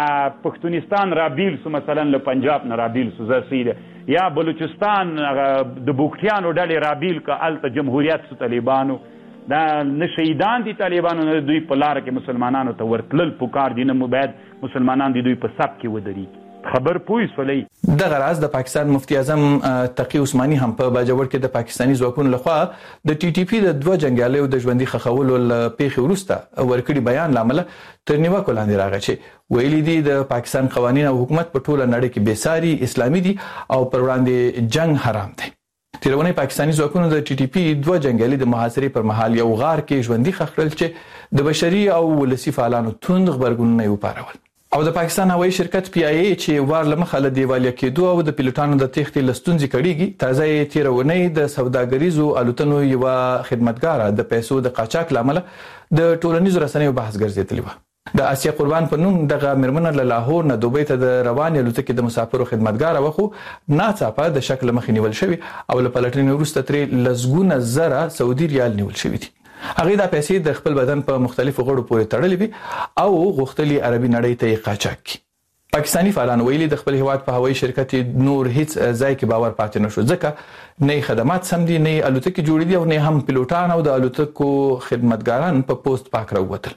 Speaker 16: پښتونستان رابیل سو مثلا له پنجاب نه رابیل سو زسیده یا بلوچستان د بوختیانو ډلې رابیل ک الته جمهوریت سو طالبانو دا نشیدان دي طالبانو نه دوی په لار کې مسلمانانو ته ورتلل پکار دي نه باید مسلمانان دي دوی په سب کې ودري خبر پوي سولې.
Speaker 3: د غراز د پاکستان مفتی اعظم تقی عثماني هم په باجوړ کې د پاکستاني ځواکونو لخوا د ټي ټي پی د دوه جنگیالیو د ژوندۍ خخولو پیښې وروسته ورکړي بیان لامل تر نیوکو لاندې راغی چې ویلي دي د پاکستان قوانين او حکومت په ټوله نړۍ کې بېساري اسلامي دي او پر وړاندې جنگ حرام دی. تیرونه پاکستاني ځواکونو د ټي ټي پی دوه جنگیالي د محاصرې پر مهال یو غار کې ژوندۍ خخړل چې د بشري او ولسی فعالانو توند خبرګونونه یې وپارول. او د پاکستان هوایي شرکت پی آی ای چې وار لمخه له دیوالیا کېدو او د پیلوټانو د تېښتې لستونځي کړيږي تازه یې تیرونی د سوداګریزو الوتنو یو خدمتګار د پیسو د قاچاق لامل د ټولنیزو رسنیو بحث ګرځېدلی و. د آسیا قربان په نوم دغه مرمنه له لاهور نه دوبۍ ته د روانې الوتکې د مسافرو خدمتګار و، خو ناڅاپه د شکل مخې نیول شوی او له پلټنې وروسته ترې لسګونه زره سعودي ریال نیول شوی دي. هغه د پیسې د خپل بدن په مختلفو غړو پورې تړلې وي او غوښتلې عربي نړۍ ته قاچاق کړي. پاکستاني فعالان ویلي د خپل هیواد په هوایي شرکت نور هیڅ ځای کې باور پاتې نشو ځکه نه خدمات سم دي، نه الوتکې جوړې دي او نه هم پیلوټان او د الوتکو خدمتګاران په پوسټ پاک راووتل.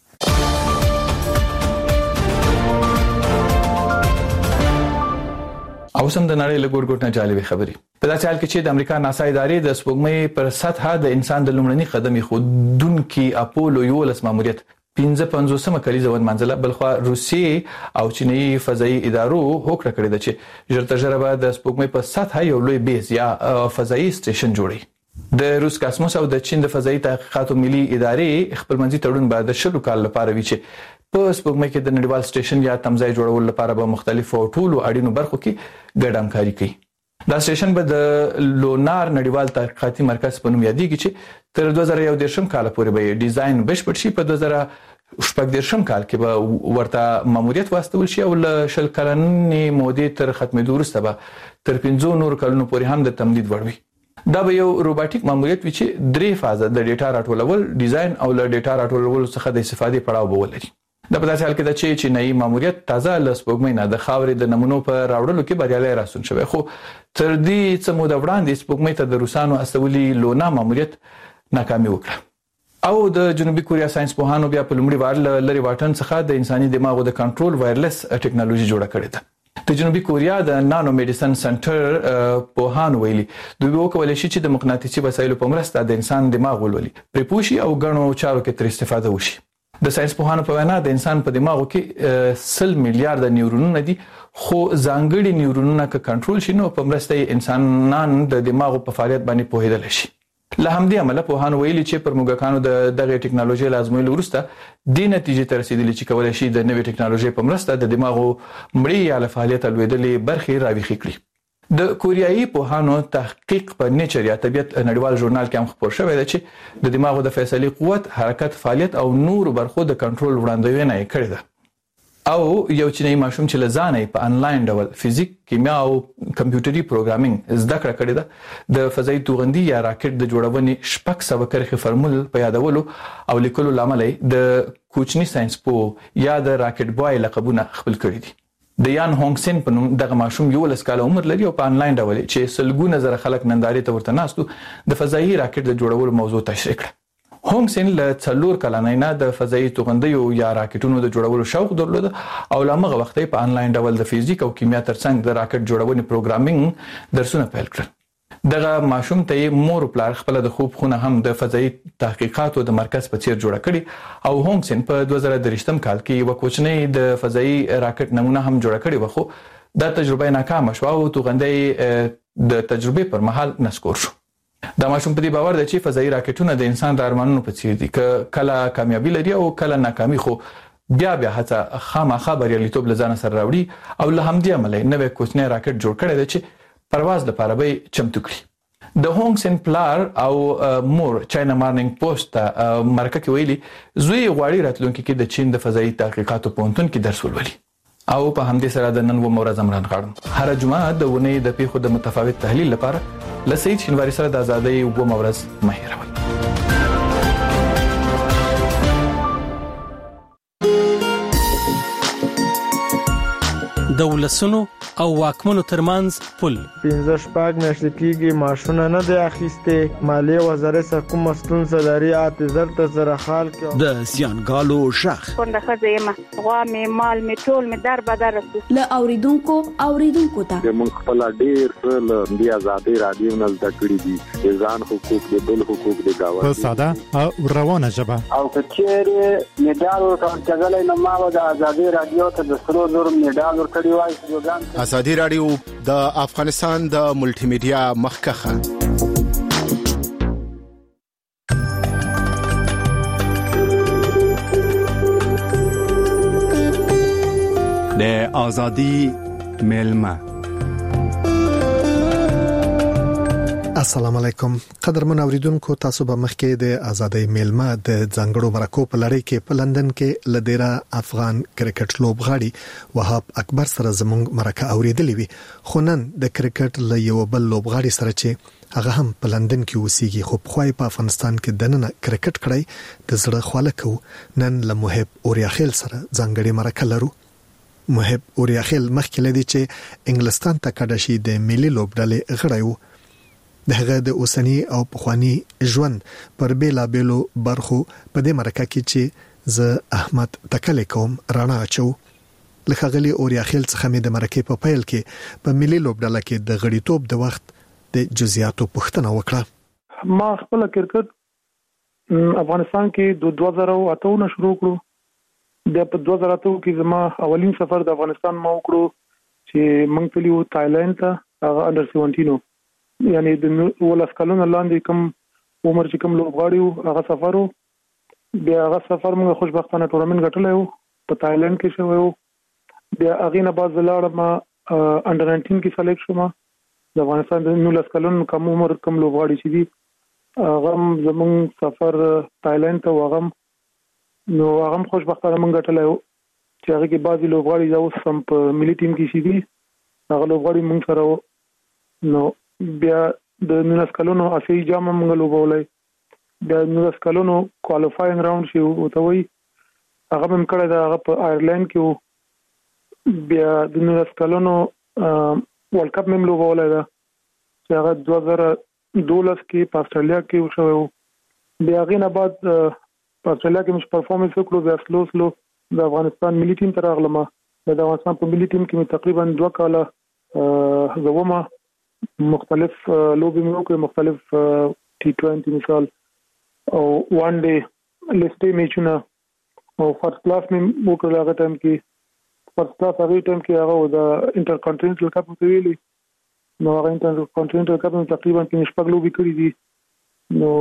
Speaker 3: او سم د نړۍ له ګورګوټ نه جالبه خبري په داسې حال کې چې د امریکا ناسا ادارې د سپوږمۍ پر سطح د انسان د لومړني قدمي خودونکي اپولو 11 ماموریت 55مه کلیزه ونمانځله. بلخوا روسیې او چینی فضایي ادارو هوکړه کړې ده چې ژرته ژره به د سپوږمۍ په سطح یو لوی بیس یا فضایي سټیشن جوړي. د روس کاسموس او د چین د فضایي تحقیقاتو ملي ادارې خپلمنځي تړون بعد د 10 کال لپاره وی چې په سپوږمۍ کې د نړیوال سټیشن یا تمځای جوړول لپاره به مختلفو ټولو اړینو برخو کې ګډ همکاري کوي. دا سټیشن به د لونار نړیوال تحقیقاتي مرکز په نوم یادېږي چې تر 2011 کال پورې به ډیزاین بشپړ شي. په 2014 کال کې به ورته ماموریت واستول شي او له شل کلنې مودې تر ختمېدو وروسته به تر 15 نور کلونو پورې هم د تمدید وړ وي. دا به یو روباټیک ماموریت وي چې 3 فازه د ډیټا راټولول، ډیزاین او له ډیټا راټولولو څخه د استفادې پړاو به ولري. د په داسې حال کې د چینایي ماموریت تازه له سپوږمۍ نه د خاورې د نمونو په راوړلو کې بریالی راستون شوی، خو تر دې څه موده وړاندې سپوږمۍ ته د روسانو استولي لونا ماموریت ناکامي وکړه او د جنوبي کوریا ساينس پوهانو بیا په لومړي وار له لری واټن څخه د انساني دماغو د کنټرول وایرلس ټیکنالوژي جوړه کړې ده. د جنوبي کوریا د نانو میډیسن سنټر په هان ویلي دوی وکولای شي چې د مغناطیسي وسایلو په مرسته د انسان دماغ ولولي پرپوشي او غنو چارو کې تر استفاده وشي. د ساينس پوهانو په وینا د انسان په دماغ کې 100 میلیارډ نیورونونه دي خو ځانګړي نیورونونه که کنټرول شي نو په مرسته انسانان د دماغ په فعالیت باندې پوهیدل شي. له همدې عمله پوهانو ویلي چې پر موږکانو دغه ټکنالوژي لازموي وروسته د نتیجې ته رسیدلی چې کولای شي د نوې ټکنالوژي په مرسته د دماغو مړی یا له فعالیت لویدلې برخې راويخي کړي. د کوریایي پوهانو تحقیق په نیچر یا طبيعت نړیوال ژورنال کې هم خبر شوی دی چې د دماغو د فیصلې قوت، حرکت، فعالیت او نور برخو د کنټرول وړاندوینه یې کړې ده. او یو چینایي ماشوم چې لزانې په انلاین ډول فزیک، کیمیا او کمپیوټري پروګرامینګ زده کړه کړې ده د فضایي توغندي یا راکټ د جوړونې 600 کرښې فرمول په یادولو او لیکلو لامل د کوچني ساينس پو یا د راکټ بوای لقبونه خپل کړی دي. د یان هونګ سن په نوم دغه ماشوم 11 کال عمر لري او په انلاین ډول چې سلګونه زره خلک نندارې ته ورته ناستو د فضایي راکټ د جوړولو موضوع تشریح کړه. هونګ سن له 4 کلنۍ نه د فضایي توغندیو یا راکټونو د جوړولو شوق درلود او لامغه وخت په انلاین ډول د فزیک او کیمیا ترڅنګ د راکټ جوړونې پروګرامینګ درسونه پیل کړل. دغه ماشوم ته مور پلار خپل د خوب خونه هم د فضایي تحقیقاتو د مرکز په څیر جوړه کړي او هونګ سن په 2023 کال کې یو کوچنی د فضایي راکټ نمونه هم جوړه کړې و خو دا تجربه ناکامه شو او توغندی د تجربه پر مهال نسکور شو. دا ماشوم په دې باور دی چې فضایي راکټونه د انسان د ارمانونو په څیر دي که کله کامیابی لري او کله ناکامي خو بیا هڅه خامخا بریالیتوب لزان سره راوړي او له همدې عمله نوې کوچنی راکټ جوړ کړی دی چې پرواز لپاره به چمتو کړي. د هونګ سن پلار او مور چاینا مارنینګ پوسټ مرکه کې ویلي زوی غواړي راتلونکي کې د چین د فضایي تحقیقاتو پوهنتون کې درس ولولي. او په همدې سره د نن و مورز امران غاړم هر جمعه د ونې د پیښو د متفاوت تحلیل لپاره لسید شینواری سره د آزادۍ و مورز مهیرول.
Speaker 17: د ولسونو او واکمنو ترمنځ پل
Speaker 9: 15 شپږ میاشتې کېږي ماشونه نه دی اخیسته مالیه وزارت سره کوم ستونزه لري اته زره خال کې
Speaker 17: د زیانګالو شخ
Speaker 18: څنګه خزیمه غوا می مال می ټول می در بدر له اوریدونکو ته
Speaker 19: موږ خپل ډیر څه د آزادۍ رادیو نه زده کړی دي ځان حقوق د بل حقوق د گاوه
Speaker 20: په ساده او روانه ژبه
Speaker 21: او کچېره میډال ورکړل کېږي نو ما د آزادۍ رادیو ته د سرو زر میډال ورکړی وای.
Speaker 2: آزادۍ رادیو د افغانستان د ملټي میډیا مخکخه
Speaker 20: د آزادۍ ملما.
Speaker 22: السلام علیکم قدرمن اوریدونکو تاسو به مخکې د ازادۍ میلمه د ځنګړو مرکو په لړۍ کې په لندن کې لدیرا افغان کرکټ لوبغاړي وهاب اکبر سره زموږ مرکه اوریدلې وي خو نن د کرکټ له یو بل لوبغاړي سره چې هغه هم په لندن کې اوسېږي خو په خوای په افغانستان کې دننه کرکټ کړی د زړه خواله کو نن له محب اوریاخیل سره ځنګړي مرکه لرو. محب اوریاخیل مخکې لدی چې انګلستان ته کډه شي د ملي لوبډلې غړیو دغه د اوسنی او پخوانی ژوند پر بیلابېلو برخو په دې مرکه کې چې ز احمد تکل کوم رانا اچو لکه غلي اوریاخیل څخه مې د مرکه په پیل کې په ملي لوبډله کې د غړیتوب د وخت د جزئیاتو پوښتنه وکړه.
Speaker 23: ما خپل کرکټ افغانستان کې د 2008 نه شروع کړو د په 2008 کې زما اولین سفر د افغانستان ما وکړو چې موږ تلو تایلند ته هغه انډر 17 یعنی د ولس کلون لاندې کوم عمر چې کوم لوبغاړي هغه سفرو بیا هغه سفر موږ خوشبختانه ټورنمنت ګټلو په تایلند کې شوو بیا هغه نه بعد لاړم انډر 19 کې سلیکټ شوم د افغانستان د ولس کلون کوم عمر کوم لوبغاړي چې دي هغه زمون سفر تایلند ته وغم نو هغه خوشبختانه موږ ګټلو چې هغه کې بعضي لوبغاړي زاو سم په ملي ټیم کې شي دي هغه لوبغاړي موږ سره نو بیا د 19 کلونو اساسي جام موږ لوبولای د 19 کلونو کوالیفاینګ راوند شي او ته وي هغه هم کړی دا هغه په آیرلند کې بیا د 19 کلونو ورلد کپ هم لوبولای دا چې هغه 2012 کې په استرالیا کې وشو بیا غینه بعد په استرالیا کې مش پرفورمنس وکړو بیا سلو د افغانستان ملي ټیم ته راغلم د افغانستان په ملي ټیم کې تقریبا 2 کاله زوما مختلف لوبي مې وکړې، مختلف T20 مثال او وان ډے لیسټي میچونه او فرست کلاس مې وکړل. هغه ټایم کې فرست کلاس هغه ټایم کې هغه د انټر کانټیننټل کپ ته ویلي، نو هغه انټر کانټیننټل کپ مې تقریبا 5 لوبي کړې دي، نو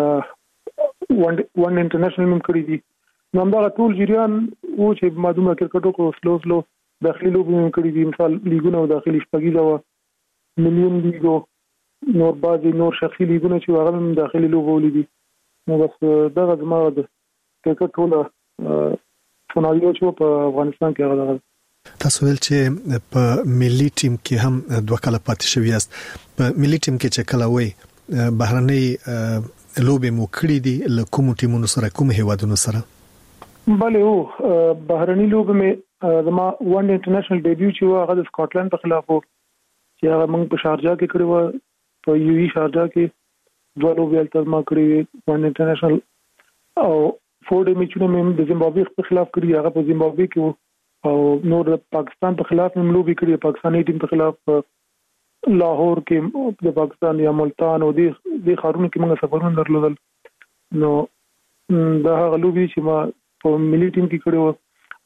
Speaker 23: بیا وان انټرنیشنل مې کړې دي. نو دا ټول جریان و چې مادومه کرکټ کو سلو داخلي لوبي مې کړې دي، مثال لیګونه او داخلي شپږیزه و مليون لیګو، نور بعضي نور شخصي لیګونه چې هغه هم داخلي لوبو لیدي. نو بس دا زما د کرکټ ټول سناریو چې په افغانستان کې هغه
Speaker 22: تاسو ول چې په ملي ټیم کې هم 2 کاله پاتې شوی یاست. په ملي ټیم کې چې کله وای بهرنۍ لوبې مو کړې دي له کوم ټیمونو سره، کوم هیوادونو سره؟
Speaker 23: بله او بهرنۍ لوبې مې زما وان انټرنیشنل ډیبیو چې هغه د سکاټلند په خلاف وو، چې هغه موږ په شارجه کې کړی و، په یو ای شارجه کې 2 لوبې التما کړې وان انټرنیشنل، او 4 ډے میچونه مې د زیمبابوې په خلاف کړی، هغه په زیمبابوې کې وو، او نور د پاکستان په خلاف مې لوبې کړې، پاکستاني ټیم په خلاف لاهور کې د پاکستان یا ملتان او د خارونو کې موږ سفرونه درلودل. نو دا هغه لوبې چې ما په ملي ټیم کې کړې و،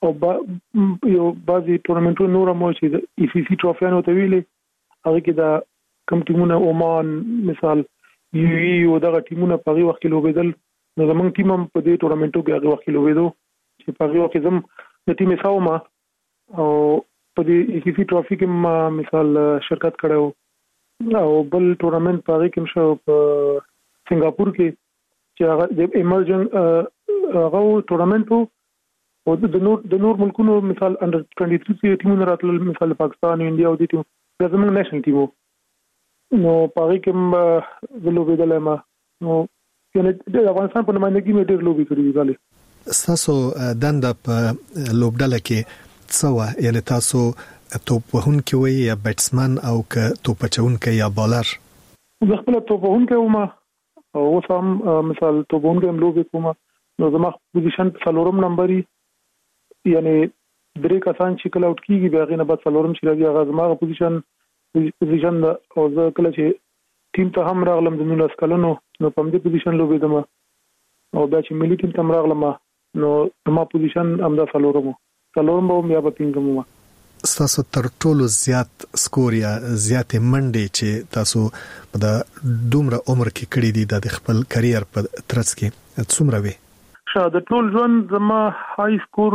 Speaker 23: او یو بعضي ټورنمنټونو نور مو چې د ای سی سی ټرافیانو ته ویلې، هغه کې دا کوم ټیمونه عمان مثال یو ای او دغه ټیمونه په هغه وخت کې لوبېدل، نو زمونږ ټیم هم په دې ټورنمنټو کې هغه وخت کې لوبېدو چې په هغه وخت کې زم د ټیم ساوما او په دې ای سی سی ټرافي کې ما مثال شرکت کړو، او بل ټورنمنټ په هغه کې مشو په سنگاپور کې چې هغه د ایمرجن هغه ټورنمنټ او د نور ملکونو مثال انډر 23 ټیمونه راتلل، مثال پاکستان، انډیا او د ټیم د زموږ نېشنل ټیم، نو پاره کې د لوبې د لمه نو یعنی د افغانستان په نمائندګي مې ډېر لوبې کړې دي.
Speaker 22: تاسو دنده په لوبډله کې څه یعنی تاسو توپ وهونکی وي یا بیټسمن او که توپ چونکی یا بالر؟
Speaker 23: زه خپل توپ وهونکی وم، او سم مثال توپ وهونکی هم لوبې کوم، نو زما پوزیشن 4 نمبر یعنی 3 کسان چې کله اوټ کیږي بیا غینه بعد 4 چې راځي هغه زما پوزیشن او زه کله چې ټیم ته هم راغلم د 19 کلونو نو په دې پوزیشن لوبېدم، او بیا چې ملي ټیم ته راغلم نو زما پوزیشن هم د 4 به بیا په پینګم.
Speaker 22: تاسو تر ټولو زیات سکور یا زیات منډې چې تاسو په د دومره عمر کې کړې دي د خپل کرییر په ترڅ کې څومره وي؟
Speaker 23: د ټول ژوند زما های سکور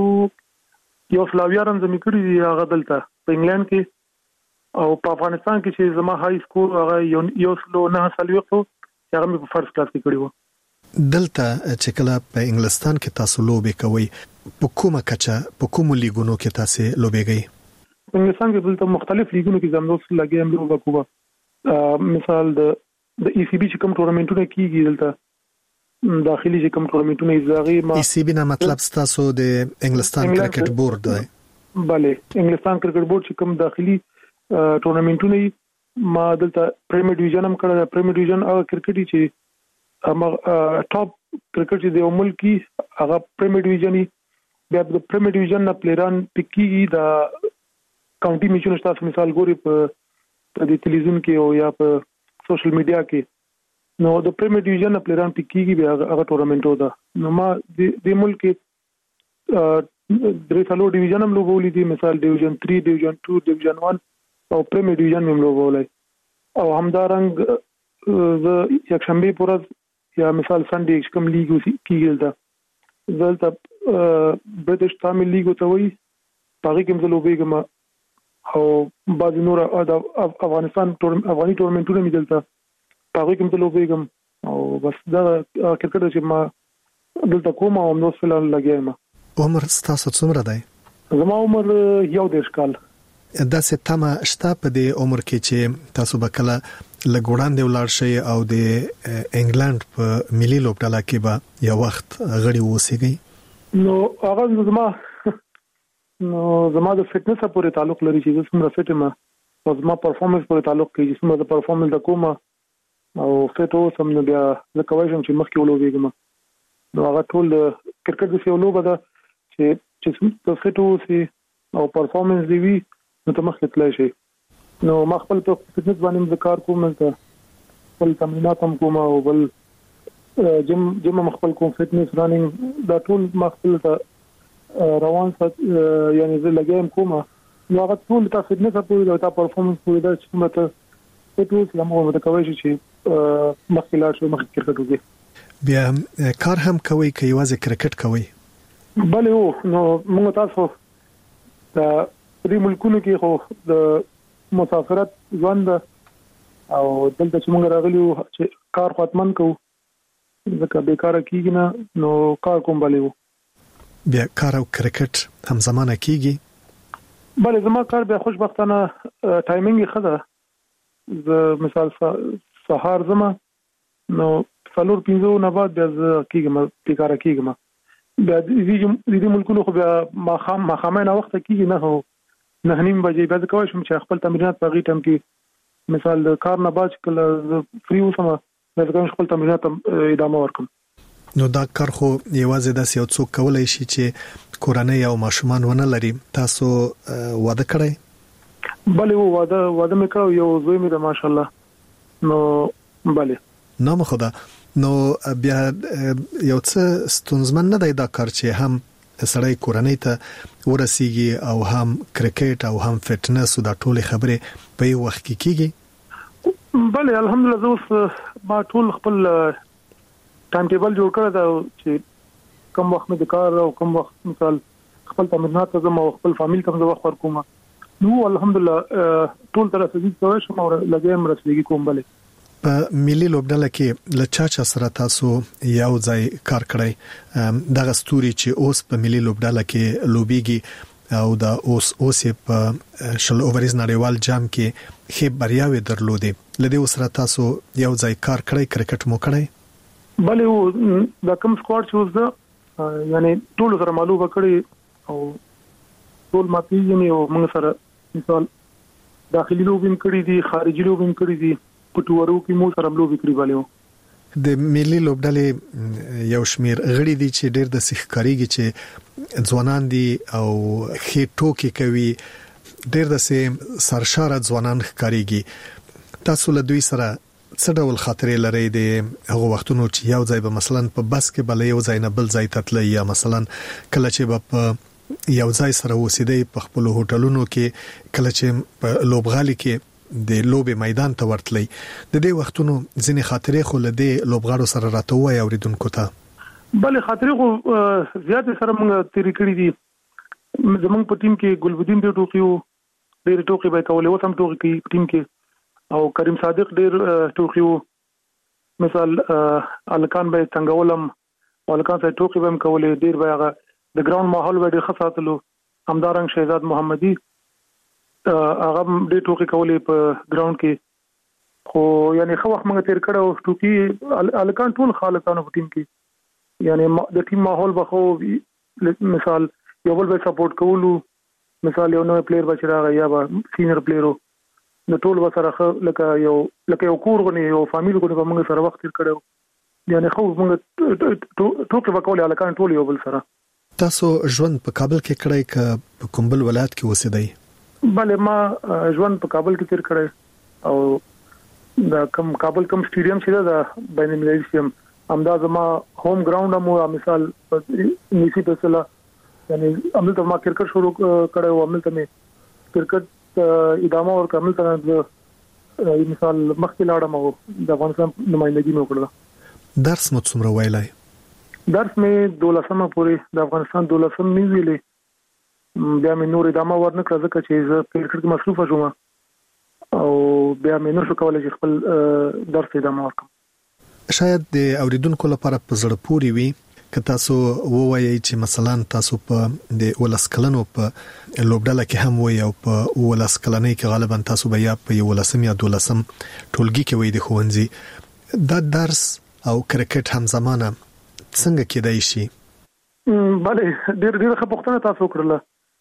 Speaker 23: چې یو سلاویارم زمي کړی دی هغه دلته په انګلند کې، او په افغانستان کې چې زما های سکور هغه یو سلو نه سلويخو هغه مې په فرست کلاس کې کړی و.
Speaker 22: دلته چې کله په انګلستان کې تاسو لوبې کوي په کومه کچه په کوم لیګونو کې تاسو لوبېږئ؟
Speaker 23: په انګلستان کې دلته مختلف لیګونو کې زموږ لګي هم لوبه مثال د ای سی بي چې کوم ټورنمنټونه کیږي دلته داخلي چې کوم ټورنمنټونه ایزاغي ما
Speaker 22: ای سی بي نه مطلب تاسو د انګلستان کرکټ بورډ دی؟
Speaker 23: bale انګلستان کرکټ بورډ چې کوم داخلي ټورنمنټونه ما دلته پریمیر ډیویژن هم کړل. پریمیر ډیویژن هغه کرکټ چې هغه ټاپ کرکټ چې د ملکی هغه پریمیر ډیویژن بیا د پریمیر ډیویژن نه پلیران پکې دا کاونټي میچونه تاسو مثال ګوري په د ټلویزیون کې او یا په سوشل میډیا کې، نو د پریمیر ډیویژن پلیران پکېږي بیا هغه ټورنمنټو ده. نو ما د ملک درې څلور ډیویژن هم لوبولې دي، مثال ډیویژن 3 ډیویژن 2 ډیویژن 1 او پریمیر ډیویژن هم لوبولای، او همدارنګ زه یک شنبه پورز یا مثال سنډې کوم لیګ کیږي دلته برټش تامل لیګ ته وایي پاره کې هم لوبېږم، او بعض نور افغانستان افغاني ټورنمنټونه مې دلته پاره کې هم لوبېږم، او بس دا کرکټ چې ما دلته کوم او نو فلان لګیایم.
Speaker 22: عمر تاسو څومره دی؟
Speaker 23: زما عمر 11 کال.
Speaker 22: دا څه تمه شته په دې عمر کې چې تاسو به کله لګوړاندې ولاړ شئ او د انګلند په ملي لوبډله کې به یو وخت غړي ووسیږئ؟
Speaker 23: نو هغه زما د فټنس پورې تعلق لري چې څومره فټ یم، او زما پرفورمنس پورې تعلق کوي چې څومره د پرفورمنس د کومه او فټ اوسم نو بیا زه کوم چې مخکې ولوبېږم. نو هغه ټول کرکټ د یو لوبه ده چې فټ اوسي او پرفورمنس دی وی نو ته مخکې تللی شي. نو ما خپل په فټنس باندې کار کوم، ته خپل تمرینات هم کوم او بل جم خپل کوم فټنس رننګ دا ټول ما خپل ته روان سات یعنی زه لګیم کوم. نو هغه ټول ته فټنس په دا پرفورمنس په دا چې کومه ته ټول لمو د کوي چې مخکې لا شو مخکې کرکټ وکړي.
Speaker 22: بیا کار هم کوي که یوازې کرکټ کوي؟
Speaker 23: بلې نو موږ تاسو د دې ملکونو کې خو د مسافرت ژوند او دلته چې موږ راغلي چې کار ختمن کوو ځکه بیکاره کیږي نه، نو کار کوم بلې
Speaker 22: بیا کار او کرکټ هم زمانه کیږي؟
Speaker 23: بلې زما کار بیا خوشبختانه ټایمینګ یې ښه ده. زه مثال سهار زما نو 4-5 نه بعد بیا زه کېږم بیکاره کېږم. بیا دې ملکونو خو بیا ماښامه نه وخته کېږي، نه 9:30 بجې بیا زه کولی شم چې خپل تمرینات په هغې ټایم کې مثال د کار نه بعد چې کله زه فری اوسم بیا زه کولی شم خپل تمرینات ادامه ورکړم.
Speaker 22: نو دا کار خو یوازې داسې یو څوک کولی شي چې کورنۍ او ماشومان ونه لري. تاسو واده کړی؟
Speaker 23: بلې واده مې کړی، یو زوی مې ده ماشاءالله. نو بلې
Speaker 22: نام خدا. نو بیا یو څه ستونزمن نه دی دا کار چې هم سړی کورنۍ ته ورسیږي او هم کرکټ او هم فټنس او دا ټولې خبرې په یو وخت کې کیږي؟
Speaker 23: بلې الحمدلله زه اوس ما ټول خپل ټایم ټیبل جوړ کړی دا چې کوم وخت مې د کار او کوم وخت مثال خپل تمرینات ته ځم او خپل فامیل ته وخت ورکوم. نو الحمدلله ټول طرف څخه کوم شم او لګیم رسېږي کوم. بلې
Speaker 22: په ملي لوبډله کې له چا سره تاسو یو ځای کار کړی؟ دغه ستوري چې اوس په ملي لوبډله کې لوبيږي او دا اوس په شل اوورز نړیوال جام کې ښه بریاوي درلودې، لدې سره تاسو یو ځای کار کړی، کرکټ مو کړی؟
Speaker 23: بلې دا کوم سکواډ چې اوس ده یعنی ټول سره معلومه کړی او ټول ما پیژني او موږ سره مثال داخلي لوبین کړی دي، خارجي لوبین کړی دي، پټورو کې مو سره لوبي کړی والو.
Speaker 22: د ملي لوبډلې یو شمیر غړي دي چې ډېر د سیخکاریږي چې ځوانان دي او خې ټوکی کوي، ډېر د سرشاره ځوانان ښکاریږي. تاسو له دوی سره څه ډول خاطرې لرئ د هغه وختونو چې یو ځای به مثلا په بس کې بل یو ځای نه بل ځای ته تللی، یا مثلا کله چې په یو ځای سره اوسېدئ په خپل هوټلونو کې، کله چې په لوبغالي کې د لوبې میدان ته ورتلی، د دې وختونو ځینې خاطرې خو له دې لوبغاړو سره راته وایي اوریدونکو ته؟
Speaker 23: بلې خاطرې خو زیاتې سره موږ تیرې کړې دي. زموږ په ټیم کې ګلبدین ډېر ټوکي وو، ډېر ټوکي به کولې، اوس هم ټوکي کوي په ټیم کې، او کریم صادق ډېر ټوکي وو. مثال الکان به څنګه ولم الکان سره ټوکي به هم کولې، ډېر به هغه د ګراوند ماحول به ډېر ښه ساتلو. همدارنګ شهزاد محمدي هغه ډېر ټوکي کولې په ګراوند کې، خو یعنی خو وخت موږ تیر کړو ټوکي الکان ټول خالقانو په ټیم کې، یعنی د ټیم ماحول به خو مثال یو بل به سپورټ کولو، مثال یو نوې پلیئر بچ راغی یا به سینیئر پلیئر نو ټول به سره لکه یو کور غونې یو فامیل غونې به موږ سره وخت تیر کړو، یعنی خو موږ ټوکي وکولې الکان ټول یو بل سره.
Speaker 22: تاسو ژوند په کابل کې کړی که په کوم بل ولایت کې اوسېدئ؟
Speaker 23: بلې ما ژوند په کابل کې تیر کړی او دا کوم کابل کوم سټیډیم چې دا بین المللي سټیډیم همدا زما هوم ګراوند مو مثال نیسی په سلا یعنی املته ما کرکټ شروع کړو، املته مې کرکټ ادامه ور کوم ته مثال مخکې لاړم او د افغانستان نمائندګي مې وکړه.
Speaker 22: درس مو څومره ویلای؟
Speaker 23: درس مې 12 پورې د افغانستان 12 مې ویلې، بیا مې نور ادامه ورنکړه ځکه چې زه په کرکټ کې مصروفه شوم او بیا مې نشو کولای چې خپل درس ادامه ورکړم.
Speaker 22: شاید د اوریدونکو لپاره په زړه پورې وي که تاسو ووایي چې مثلا تاسو په د ولسکلنو په لوبډله کې هم وي او په ولسکلنۍ کې غالبا تاسو به یا په 11 یا 12 ټولګي کې وي د ښوونځي، دا درس او کرکټ هم زمانه څنګه کېدای شي؟
Speaker 23: بلې ډېر ښه پوښتنه تاسو وکړله.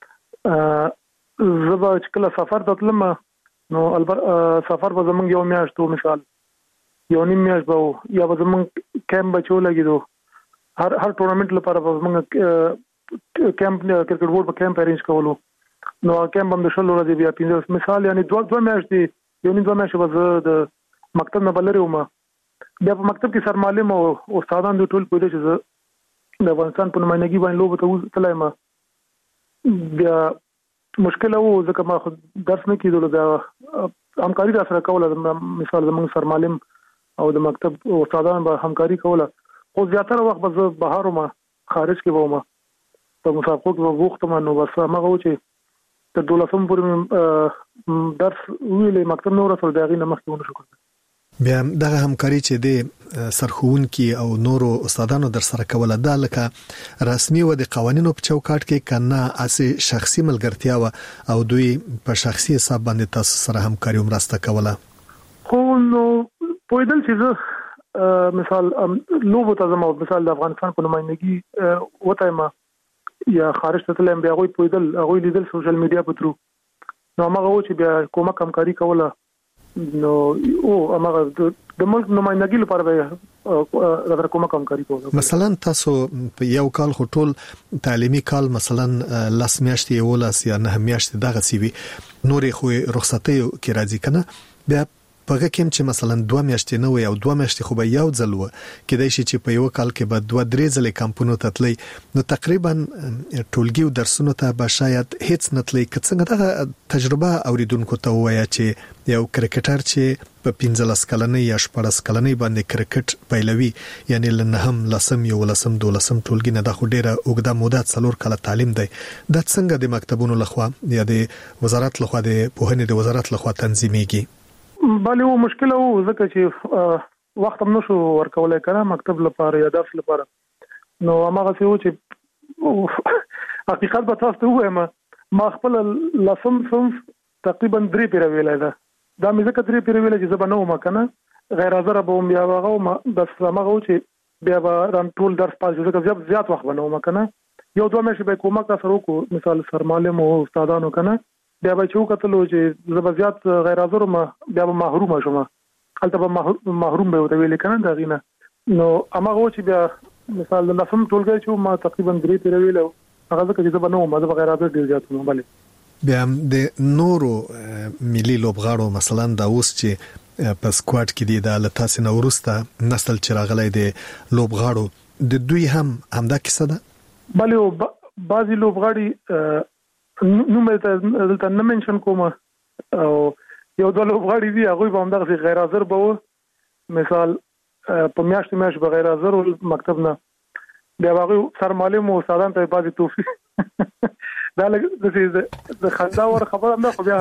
Speaker 23: زه به چې کله سفر ته تلم نو سفر به زمونږ یو میاشت مثال یو نیم میاشت به یا به زمونږ کیمپ به چې ولګېدو، هر ټورنمنټ لپاره به زمونږ کیمپ کرکټ بورډ به کیمپ ارینج کولو نو کم هم د شلو ورځې بیا 15 مثال یعنی دوه میاشتې یو نه دوه میاشتې وځه د مکتب نه بلری ومه بیا په مکتب کې سرمعلم او استادان د ټول پوهې چې د افغانستان په نمائندګي باندې لوب ته تلایم بیا مشکل وو ځکه ما درس نه کیدل دا همکاري را سره کوله مثال زموږ سرمعلم او د مکتب استادان به همکاري کوله خو زیاتره وخت به بهر ما خارج کې ومه په مسابقو کې وغوښتم نو بس هغه و چې تر 12 پورې درس ویلې مکتب نور سره دغه نه مخکې ونه شو کړی
Speaker 22: بیا دغه همکاري چې د سرخوونکي او نورو استادانو در سره کوله دا لکه رسمي و د قوانینو په چوکاټ کې کنه اسي شخصي ملګرتیا او دوی په شخصي حساب باندې تاسو سره همکاري ومرسته کوله
Speaker 23: خو نو پویدل چې مثال لوبو ته زموږ مثال د افغانستان په نمائندګي وته ما یا خارج ته تلم بیا غوي پویدل غوي لیدل سوشل میډیا په ترو نو هغه و چې بیا کومه همکاري کوله نو او هغه د ملک نمائندګي لپاره به دا کومه همکاري کوله
Speaker 22: مثلا تاسو په یو کال خټول تعلیمي کال مثلا لاس میاشتې ولاس یا نه میاشتې دغه سی وي نورې خو رخصتي کې راځي کنه بیا پغه کوم چې مثلا 2 میاشتې نه وي او 2 میاشتې خو به یو ځل و کېدای شي چې په یو کال کې به 2-3 ځلې کمپونو ته تللی نو تقریبا ټولګي او درسونو ته به شاید هیڅ نه تللی که څنګه دغه تجربه اوریدونکو ته وایا چې یو کرکټر چې په 15 کلنۍ یا 14 کلنۍ باندې کرکټ پیلوي یعنی لنهم لسم یو لسم دولسم ټولګي نه د خو ډیره اوږده موده 4 کاله تعلیم دی د څنګه د مکتبونو لخوا یا د وزارت لخوا د پوهنې د وزارت لخوا تنظیمېږي
Speaker 23: بله و مشکل وو ځکه چې وخت هم نشو ورکولای کنه مکتب لپاره یا درس لپاره نو هغه څه و چې حقیقت به تاسو ته وایم ما خپل لسم صنف تقریبا 3 پیر ویلای دا مې ځکه 3 پیر ویلای چې زبنه و کنه غیر حاضر به بیا هغه بس هغه و چې بیا به ران ټول درس پاس ځکه زیات وخت بنو کنه یو دوه مې به کومه کا سره کو مثال سرمعلم او استادانو کنه بیا به چې وکتلو چې زبزيات غیر حاضر ما بیا به محروم شوم هلته به محروم به وته ویل کنه دا غینه نو هغه چې بیا مثال د لسم ټولګي چې ما تقریبا 3 پیر ویل هغه ځکه چې زبنه ما د غیر حاضر ډیر زیات نو بله
Speaker 22: بیا د نورو ملي لوبغاړو مثلا دا اوس چې په سکواډ کې دي د لتاسې نو ورسته نسل چې راغلی دی لوبغاړو د دوی هم همدا کیسه ده
Speaker 23: بله بعضی لوبغاړي نو مې دلته نه منشن کوم او یو د لوبغاړي دی هغه به همدغه غیر حاضر به مثال په میاشت به غیر حاضر مکتب نه بیا هغه سرمعلم او استادان ته بعضی توفیق دا د خندا ور خبره نه خو بیا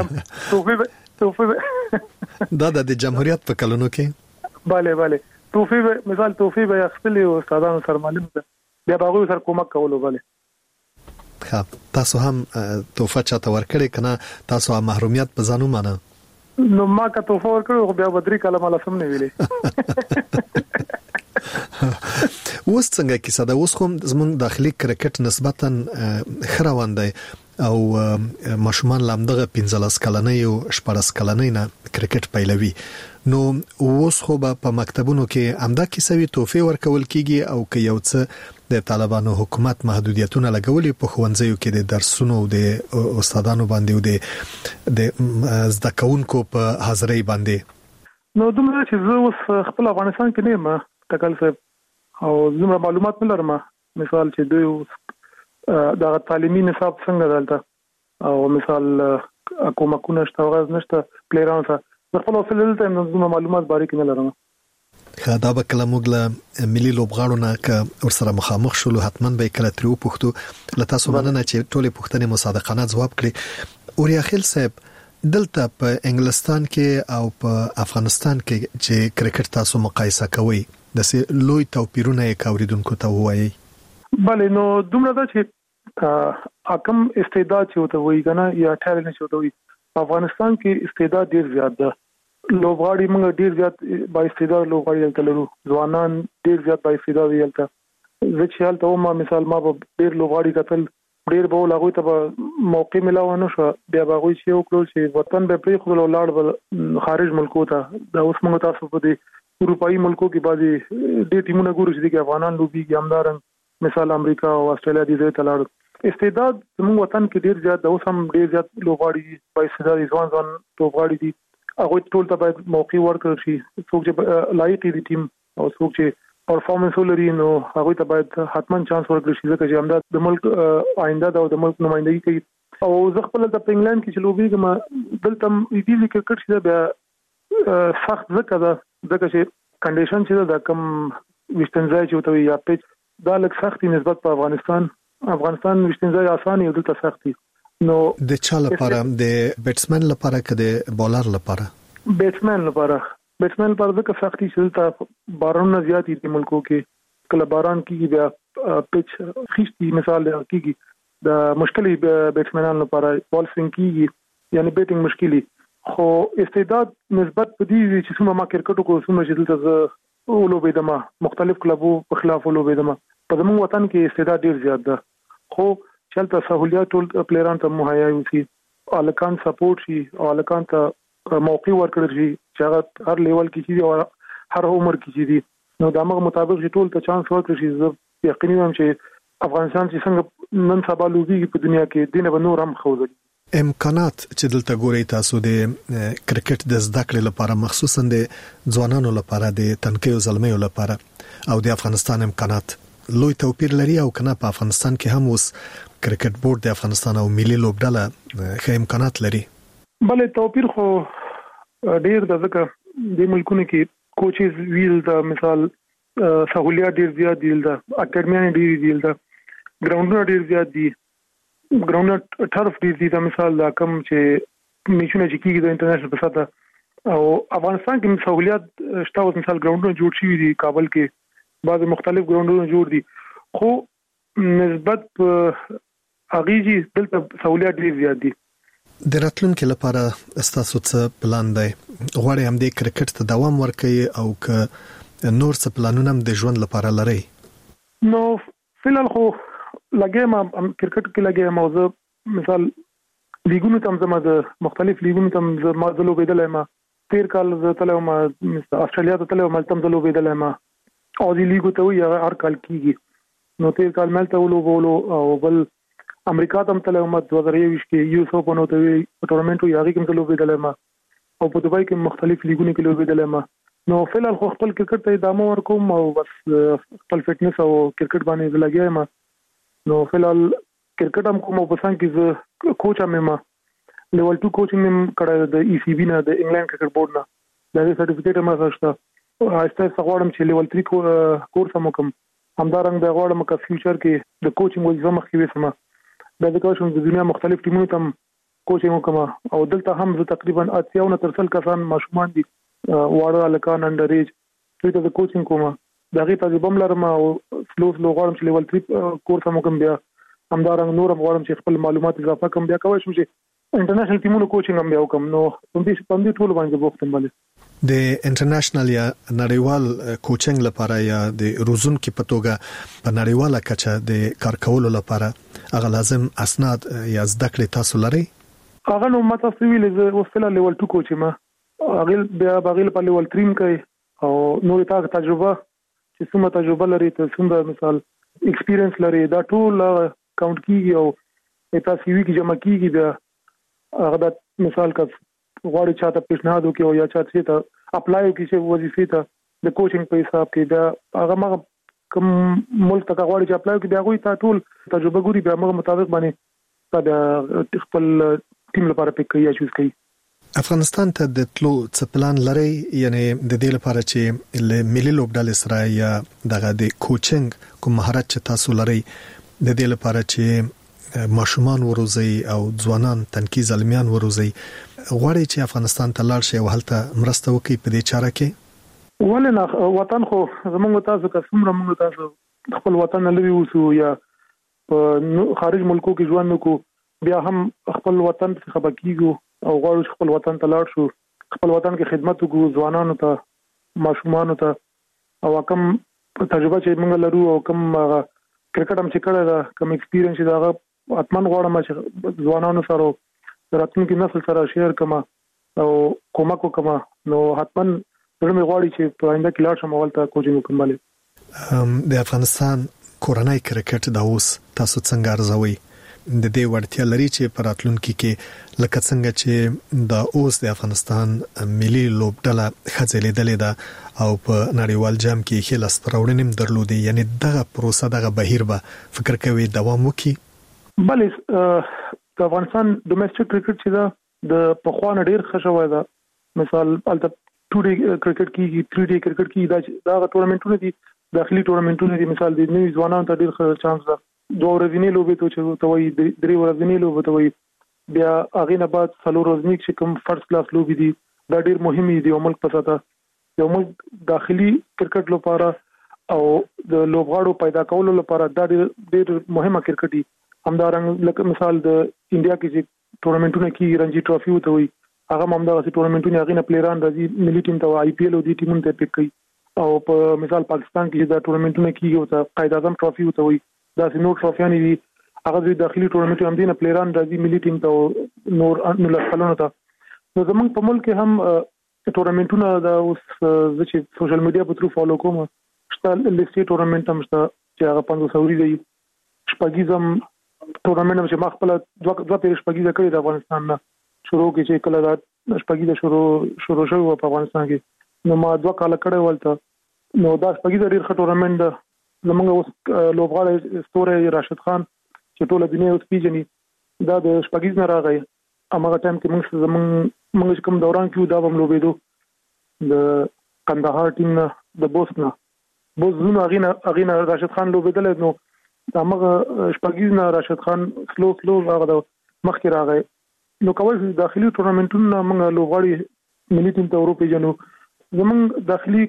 Speaker 23: توفیق
Speaker 22: دا د جمهوریت په کلونو کې
Speaker 23: bale توفیق مثال توفیق به خپل استادان سرمعلم بیا هغه سره کومک کولو bale
Speaker 22: تاسو هم توفه چاته ورکړی کنه تاسو هم محرومیت په ځانو مانه
Speaker 23: نو ما کا توفه ورکړو خو بیا بدري کلمه لسم نه ویلې
Speaker 22: اوس څنګه کیسه ده اوس کوم زمون داخلي کرکټ نسبتا خروان دی او ماشومان لامدغه 15 کلنۍ او 14 کلنۍ نه کرکټ پیلوي نو اوس خو په مکتبونو کې امدا کیسوي توفه ورکول کیږي او که یو څه د طالبانو حکومت محدودیتونه لګولي په خوندزیو کې د درسونو او د استادانو باندې او د زدکونکو په حاضرۍ باندې
Speaker 23: نو دومره چې زه اوس خپل افغانستان کې نه ما تکل صاحب او زموږ معلومات نه لرم مثال چې دوی دا تعلیمي نصاب څنګه دلته او مثال کومه شته غاز نشته پلیران سره خپل اصل دلته زموږ معلومات باندې نه لرم
Speaker 22: دا به کله موږ له ملي لوبغاړو نه که ورسره مخامخ شولو حتما به کله تریو پوښتو له تاسو مننه چې ټولې پوښتنې مصادقانه ځواب کړي اوریا خیل صاحب دلته په انګلستان کې او په افغانستان کې چې کرکټ تاسو مقایسه کوي د سه لوی توپیرونه یې کاوریدونکو ته وایي
Speaker 23: بله نو دومره دا چې حکم استعداد چې وته وایي کنه یا ټالنت چې وته وایي افغانستان کې استعداد ډیر زیات ده لوبغاړي موږ ډیر زیات با استعداد لوبغاړي دلته لرو ځوانان ډیر زیات با استعداد دلته زه چې حالت ما مثال ما به ډیر لوبغاړي قتل ډیر به لاغوي ته موقع ملاونه شو بیا به غوي چې وکړو چې وطن به پری خپل لاړ خارج ملکو ته دا اوس موږ تاسو په دې اروپאי ملکو کې بعضي ډیر ټیمونه ګورو چې د افغانان لوبي ګامدارن مثال امریکا او استرالیا دي ته لاړ استعداد زموږ وطن کې ډیر زیات د اوس هم ډیر زیات لوبغاړي په استعداد ځوان لوبغاړي دي هغه ټول ته باید موقع ورکړل شي څوک چې لایق دي ټیم او څوک چې پرفارمنس ولري نو هغه ته باید حتمان چانس ورکړل شي ځکه چې همدا د ملک آینده او د ملک نمائندګي کوي او زه خپل د انګلند کې چې لوبېږم دلته ایزي کرکټ چې بیا سخت ځکه چې کنډیشن چې دا کم وشتنځای چې وته یا پیچ دا لږ سختي نسبت په افغانستان وشتنځای اسانه او دلته سختي نو
Speaker 22: د چا لپاره د بیټسمن لپاره کده بولر لپاره
Speaker 23: بیټسمن لپاره ځکه سختي چې دلته باران زیات دي ملکو کې کله باران کیږي بیا پیچ خشتي مثال کیږي د مشکلي بیټسمنانو لپاره بال سوینګ کیږي یعنی بیټینګ مشکلي خو استعداد نسبت په دې چې څومره ما کرکټ کو څومره چې دلته ولوبېدم مختلف کلبو په خلاف ولوبېدم په زموږ وطن کې استعداد ډیر زیات ده خو چلته سہولیات ټول پلیران ته مهیا وي الکان سپورټ شي او الکان ته موقع ورکړل شي چې هغه هر لیول کې شي او هر عمر کې شي نو د هغه مطابق ټول ته چانس ورکړل شي زه یقیني یم چې افغانستان چې څنګه نن سبا لوبي په دنیا کې دینه به نور هم خوځي
Speaker 22: امکانات چې دلته ګوري تاسو د کرکټ د زده کړې لپاره مخصوصا د ځوانانو لپاره د تنکیو زلمیو لپاره او د افغانستان امکانات لوی توپیر لري او کنه په افغانستان کې هم اوس کرکټ بورډ د افغانستان او ملي لوبډله ښه امکانات لري
Speaker 23: بلې توپیر خو ډیر د ځکه د ملکونو کې کوچز ویل د مثال سہولیات ډیر زیات دي د اکیډمي ډیر دي د ګراوندونه ډیر زیات دي ګراوند ټرف دي د مثال دا کم چې میچونه چې کیږي د انټرنیشنل په سطح او افغانستان کې سہولیات شته او مثال ګراوندونه جوړ شوي دي کابل کې بعض مختلف ګراوندونه جوړ دي خو نسبت اغیجی دلته سہولیات ډیر زیات دي
Speaker 22: د راتلونکو لپاره استاسو څه پلان دی غواړئ هم د کرکټ ته دوام ورکړئ او ک نور څه پلانونه هم د ژوند لپاره لرئ
Speaker 23: نو فلال خو لګیم کرکټ کې لګیم او زه مثال لیګونو تم زما د مختلف لیګونو تم زما د لوبېدل ما تیر کال زه تلم استرالیا ته تلم تم د لوبېدل ما او دی لیګو ته وی هر کال کیږي نو تیر کال ملته ولوبولو او بل امریکا ته تلم 2023 کې یو سو په نو ته ټورنمنت یو هغه کې لوبېدل ما او په دوبای کې مختلف لیګونو کې لوبېدل ما نو فلال خو خپل کرکټ ته ادامه ورکوم او بس خپل فټنس او کرکټ باندې لګیایم نو فلال کرکټ هم کوم په څنګه کې زه کوچ هم ما لیول 2 کوچینګ هم کړه د ای سی بی نه د انګلند کرکټ بورډ نه دا سرټیفیکیټ ما غوښته آسته غواړم چې لیول 3 کورس هم کوم همدارنګ د غواړم چې فیوچر کې د کوچینګ وظیفه مخکې وسم د کوچینګ د دنیا مختلف ټیمونو ته کوچینګ کوم او دلته هم زه تقریبا 80 کسان ماشومان دي واړه الکان انډر ایج ته د کوچینګ کوم دغه تجربه لرم او سلو غواړم چې لیول 3 کورس هم کوم بیا همدارنګ نور غواړم چې خپل معلومات اضافه کوم بیا کوم چې انټرنیشنل ټیمونو کوچینګ هم بیا کوم نو په دې ټول باندې بوختم باندې
Speaker 22: د انټرنیشنل یا نړیوال کوچینګ لپاره یا د روزون کې پتوګه په نړیواله کچه د کار کولو لپاره هغه لازم اسناد یا زده کړې تاسو لري
Speaker 23: هغه نو ماته سویل زه وسله لیول 2 کوچ ما هغه بیا بغیل په لیول 3 کوي او نور تاسو تجربه چې څومره تجربه لري ته څومره مثال ایکسپیرینس لري دا ټول کاونټ کیږي او تاسو وی کې جمع کیږي بیا هغه د مثال کا غواړي چاته پیشنهاد وکړي او یا چاته ته اپلای وکړي چې وظیفه ته د کوچینګ په حساب کې دا هغه ما کوم ملک ته غواړي چې اپلای وکړي بیا غوي ته ټول تجربه ګوري بیا موږ مطابق باندې دا خپل ټیم لپاره پک کوي یا چوز کوي
Speaker 22: افغانستان ته د تلو څه پلان لري یعنی د دې لپاره چې ملي لوبډلې سره یا دغه د کوچینګ کوم مهارت چې تاسو لري د دې لپاره چې ماشومان وروزي او ځوانان تنکي زلمیان وروزي غواړي چې افغانستان ته لاړ شي او هلته مرسته وکړي په دې چاره کې
Speaker 23: ولنه وطن خو زموږ تاسو که څومره موږ تاسو خپل وطن لوي وسو یا په خارج ملکو کې ژوند وکړو بیا هم خپل وطن څخه خبرېږو او غواړو خپل وطن ته لاړ شو خپل وطن کې خدمت وکړو ځوانانو ته ماشومانو ته او کوم تجربه چې موږ لرو او کوم کرکټ هم چې کړه دا کوم ایکسپیرینس دا اتمن غواړم چې ځوانانو سره راتلونکي نسل سره شیر کما او کومک وکما نو حتمن زموږ غواړي چې په آینده کې لاړ شم ولته کوچینګ وکړم
Speaker 22: د افغانستان کورنۍ کرکټ د اوس تاسو څنګه ارزوي د دې وړتیا لري چې په راتلونکي کې لکه څنګه چې د اوس د افغانستان ملي لوبډله خځلې دلې ده او په نړیوال جام کې خلاص پرورنیم درلودي، یعنی دغه پروسه دغه بهیر به فکر کوي دوام وکړي؟
Speaker 23: بلې د افغانستان ډومېسټک کرکټ چې دا د پخوان ډیر خښوي دا مثال البته 2 ډے کرکټ کې 3 ډے کرکټ کې دا ټورنمنټونه دي، داخلي ټورنمنټونه دي. مثال د نوي ځوانانو ته ډیر ښه چانس ده. 2 ورځې لوبې ته وایي 3 ورځې لوبې ته وایي، بیا هغه نه بعد 4 ورځې چې کوم فرست کلاس لوبې دي دا ډیر مهمه دي. یو ملک پساته یو ملک داخلي کرکټ لپاره او د لوبغاړو پیدا کولو لپاره دا ډیر مهمه کرکټ دي. همدارنګ لکه مثال د انډیا کې چې ټورنمنټونه کې رنجي ټرافي وته وي، هغه همدغه ټورنمنټونه هغه نه پلیران راځي ملي ټیم ته آی پی ایل او دی ټیمونو ته پک کوي. او په مثال پاکستان کې دا ټورنمنټونه کیږي او ته قائد اعظم ټرافي وته وي، دا نور ټرافیان دي هغه د داخلي ټورنمنټ هم دي نه پلیران راځي ملي ټیم ته نور لکلونه ته. نو زمونږ په ملک کې هم ټورنمنټونه دا اوس چې سوشل میډیا په ترو فالو کوم شته لیسټي ټورنمنټ هم شته چې هغه 500 دی. شپږیزم ټورنمنټ چې ما خپل دوه پیر شپږیزه کړی د افغانستان نه شروع کې چې کله دا شپږیزه شروع شوه په افغانستان کې، نو ما 2 کال کړه ولته. نو دا شپږیزه ډیر ښه ټورنمنټ ده. زمونږ اوس لوبغاړی ستوره راشد خان چې ټول دنیا اوس پیژني دا د شپږیز نه راغی. هغه ټایم کې موږ کوم دوران کې دا هم لوبېدو د کندهار ټیم نه د بوسنه اغینا راشد خان لوبېدل. نو هغه شپږیز نه راشد خان سلو هغه د مخکې راغی. نو کوم داخلي ټورنمنټونه موږ لوبغاړي ملي ټیم ته اروپا جنو زمونږ داخلي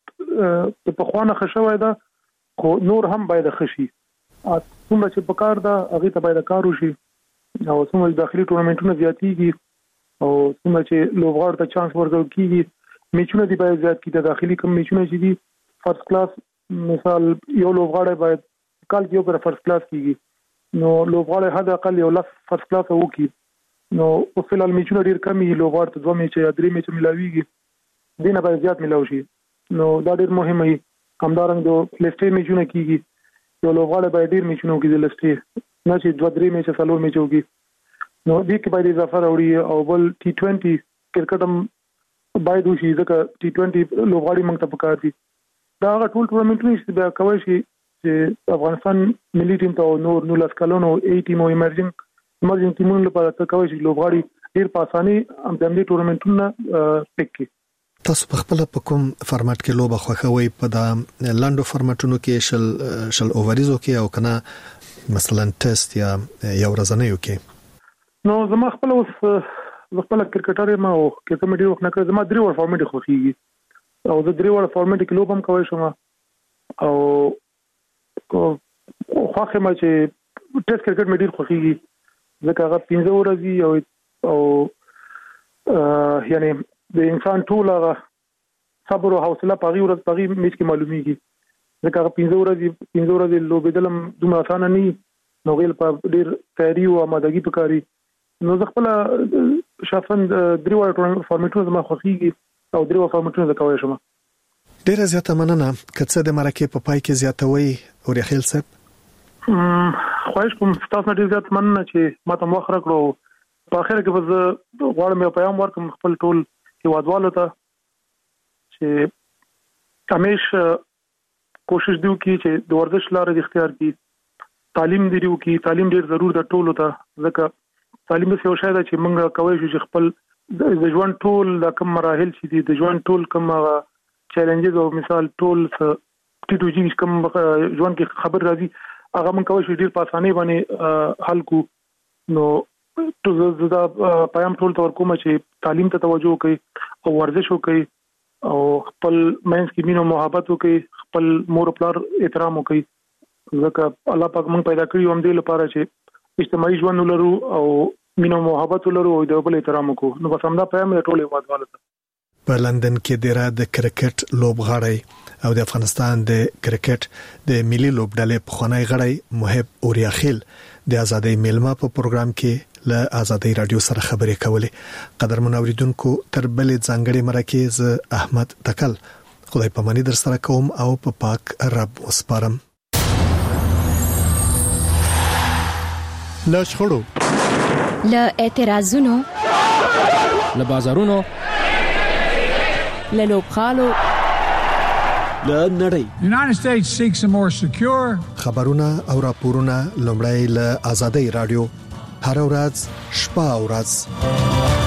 Speaker 23: کرکټ په خوانه خښوي دا خو نور هم باید خشي. څومره چې په کار دا هغه ته باید کار وشي او څومره داخلي ټورنمنټونه زیاتېږي او څومره چې لوبغاړو ته چانس ورکول کیږي میچونه دی باید زیات کیږي. داخلي کوم میچونه چې دي فرست کلاس مثال یو لوبغاړی باید کال کې یو پر فرست کلاس کیږي، نو لوبغاړی حد اقل یو لاس فرست کلاس وکړي. نو په فلال میچونه ډیر کم وي، لوبغاړو ته 2 میچ یا 3 میچ ملاويږي، دینه باید زیات ملاوي شي. نو دا ډیر مهمه وي. همدارنګ د لیسټي میچونه کیږي، یو لوبغاړی باید ډیر میچونه وکړي د لیسټي، نه چې 2-3 میچ 4 میچ وکړي. نو دې کې باید اضافه راوړي. او بل T20 کرکټ هم باید وشي ځکه T20 لوبغاړي موږ ته پکار دي. دا هغه ټول ټورنمنټونه چې بیا کوي چې افغانستان ملي ټیم ته نور 19 کلونو A ټیم او ایمرجنګ ټیمونو لپاره ته کوي چې لوبغاړي ډیر په اساني هم د دې ټورنمنټونو پک کی.
Speaker 22: تاسو په خپل په کوم فارمټ کې لوبه خوښوي؟ په دا لاندو فارمټونو کې شل اووریزو کې او کنه مثلا ټیسټ یا یو ورځنیو کې؟
Speaker 23: نو زما خپل اوس خپل کرکټر ما او کرکټ مې وخت نه کړ. زما 3 ور فارمټ خوښيږي او د 3 ور فارمټ کې لوبم کوي شم او خوښه ما چې ټیسټ کرکټ مې ډیر خوښيږي ځکه هغه 15 ورځې او یعنی د انسان ټول هغه صبر او حوصله پغي ورځ پغي میچ کې معلومیږي ځکه هغه 15 ورځې لوبېدل دومره اسانه نه نو غیل په ډیر تیاری او آمادګي پکاري. نو زه خپل شخصا 3 ور فارمټونه ما خوښيږي او 3 ور فارمټونه زکوي شم.
Speaker 22: ډیر زیاته مننه. کڅه د مرکه په پای کې زیاتوي او رحیل صاحب
Speaker 23: خواهش کوم تاسو ډیر زیات مننه چې ما ته مخ راکړو. په اخر کې به غواړم یو پیغام ورکړم خپل ټول هیوادوالو ته چې همیشه کوشش دیو کی چې د ورزش لارې اختیار کی، تعلیم دیو کی. تعلیم ډیر ضرور ده ټولو ته ځکه تعلیم یو شی ده چې موږ کوي چې خپل د ژوند ټول د کوم مراحل چې دي د ژوند ټول کوم چیلنجز او مثال ټول ټیټو جی کوم ژوند کې خبر راځي هغه موږ کوي چې ډیر په اسانۍ باندې حل کو. نو ټول زدا پیغام ټول تور کوم چې تعلیم ته توجه وکړي او ورزش وکړي او خپل مینس کې مینو محبت وکړي، خپل مور پلار احترام وکړي ځکه الله پاک موږ پیدا کړی هم دې لپاره چې اجتماعي ژوند ولرو او مینو محبت ولرو او د بل احترام وکړو. نو بس همدا پیغام ټول هیوادوالو ته.
Speaker 22: په لندن کې د کرکټ لوبغاړی او د افغانستان د کرکټ د ملي لوبډلې په خونای غړی محب اوریاخیل د ازادۍ میلمه په پروګرام کې له ازادۍ رادیو سره خبرې کولې. قدرمن اوریدونکو تر بلې ځانګړي مرکز احمد تکل خدای پاماني در سره کوم او په پاک رب وسپارم. له شخړو،
Speaker 1: له اعتراضونو،
Speaker 4: له بازارونو،
Speaker 1: له لوبخالو،
Speaker 4: له نړۍ.
Speaker 5: United States seeks a more secure.
Speaker 22: خبرونه او راپورونه لومړی له آزادۍ رادیو هر ورځ شپه او ورځ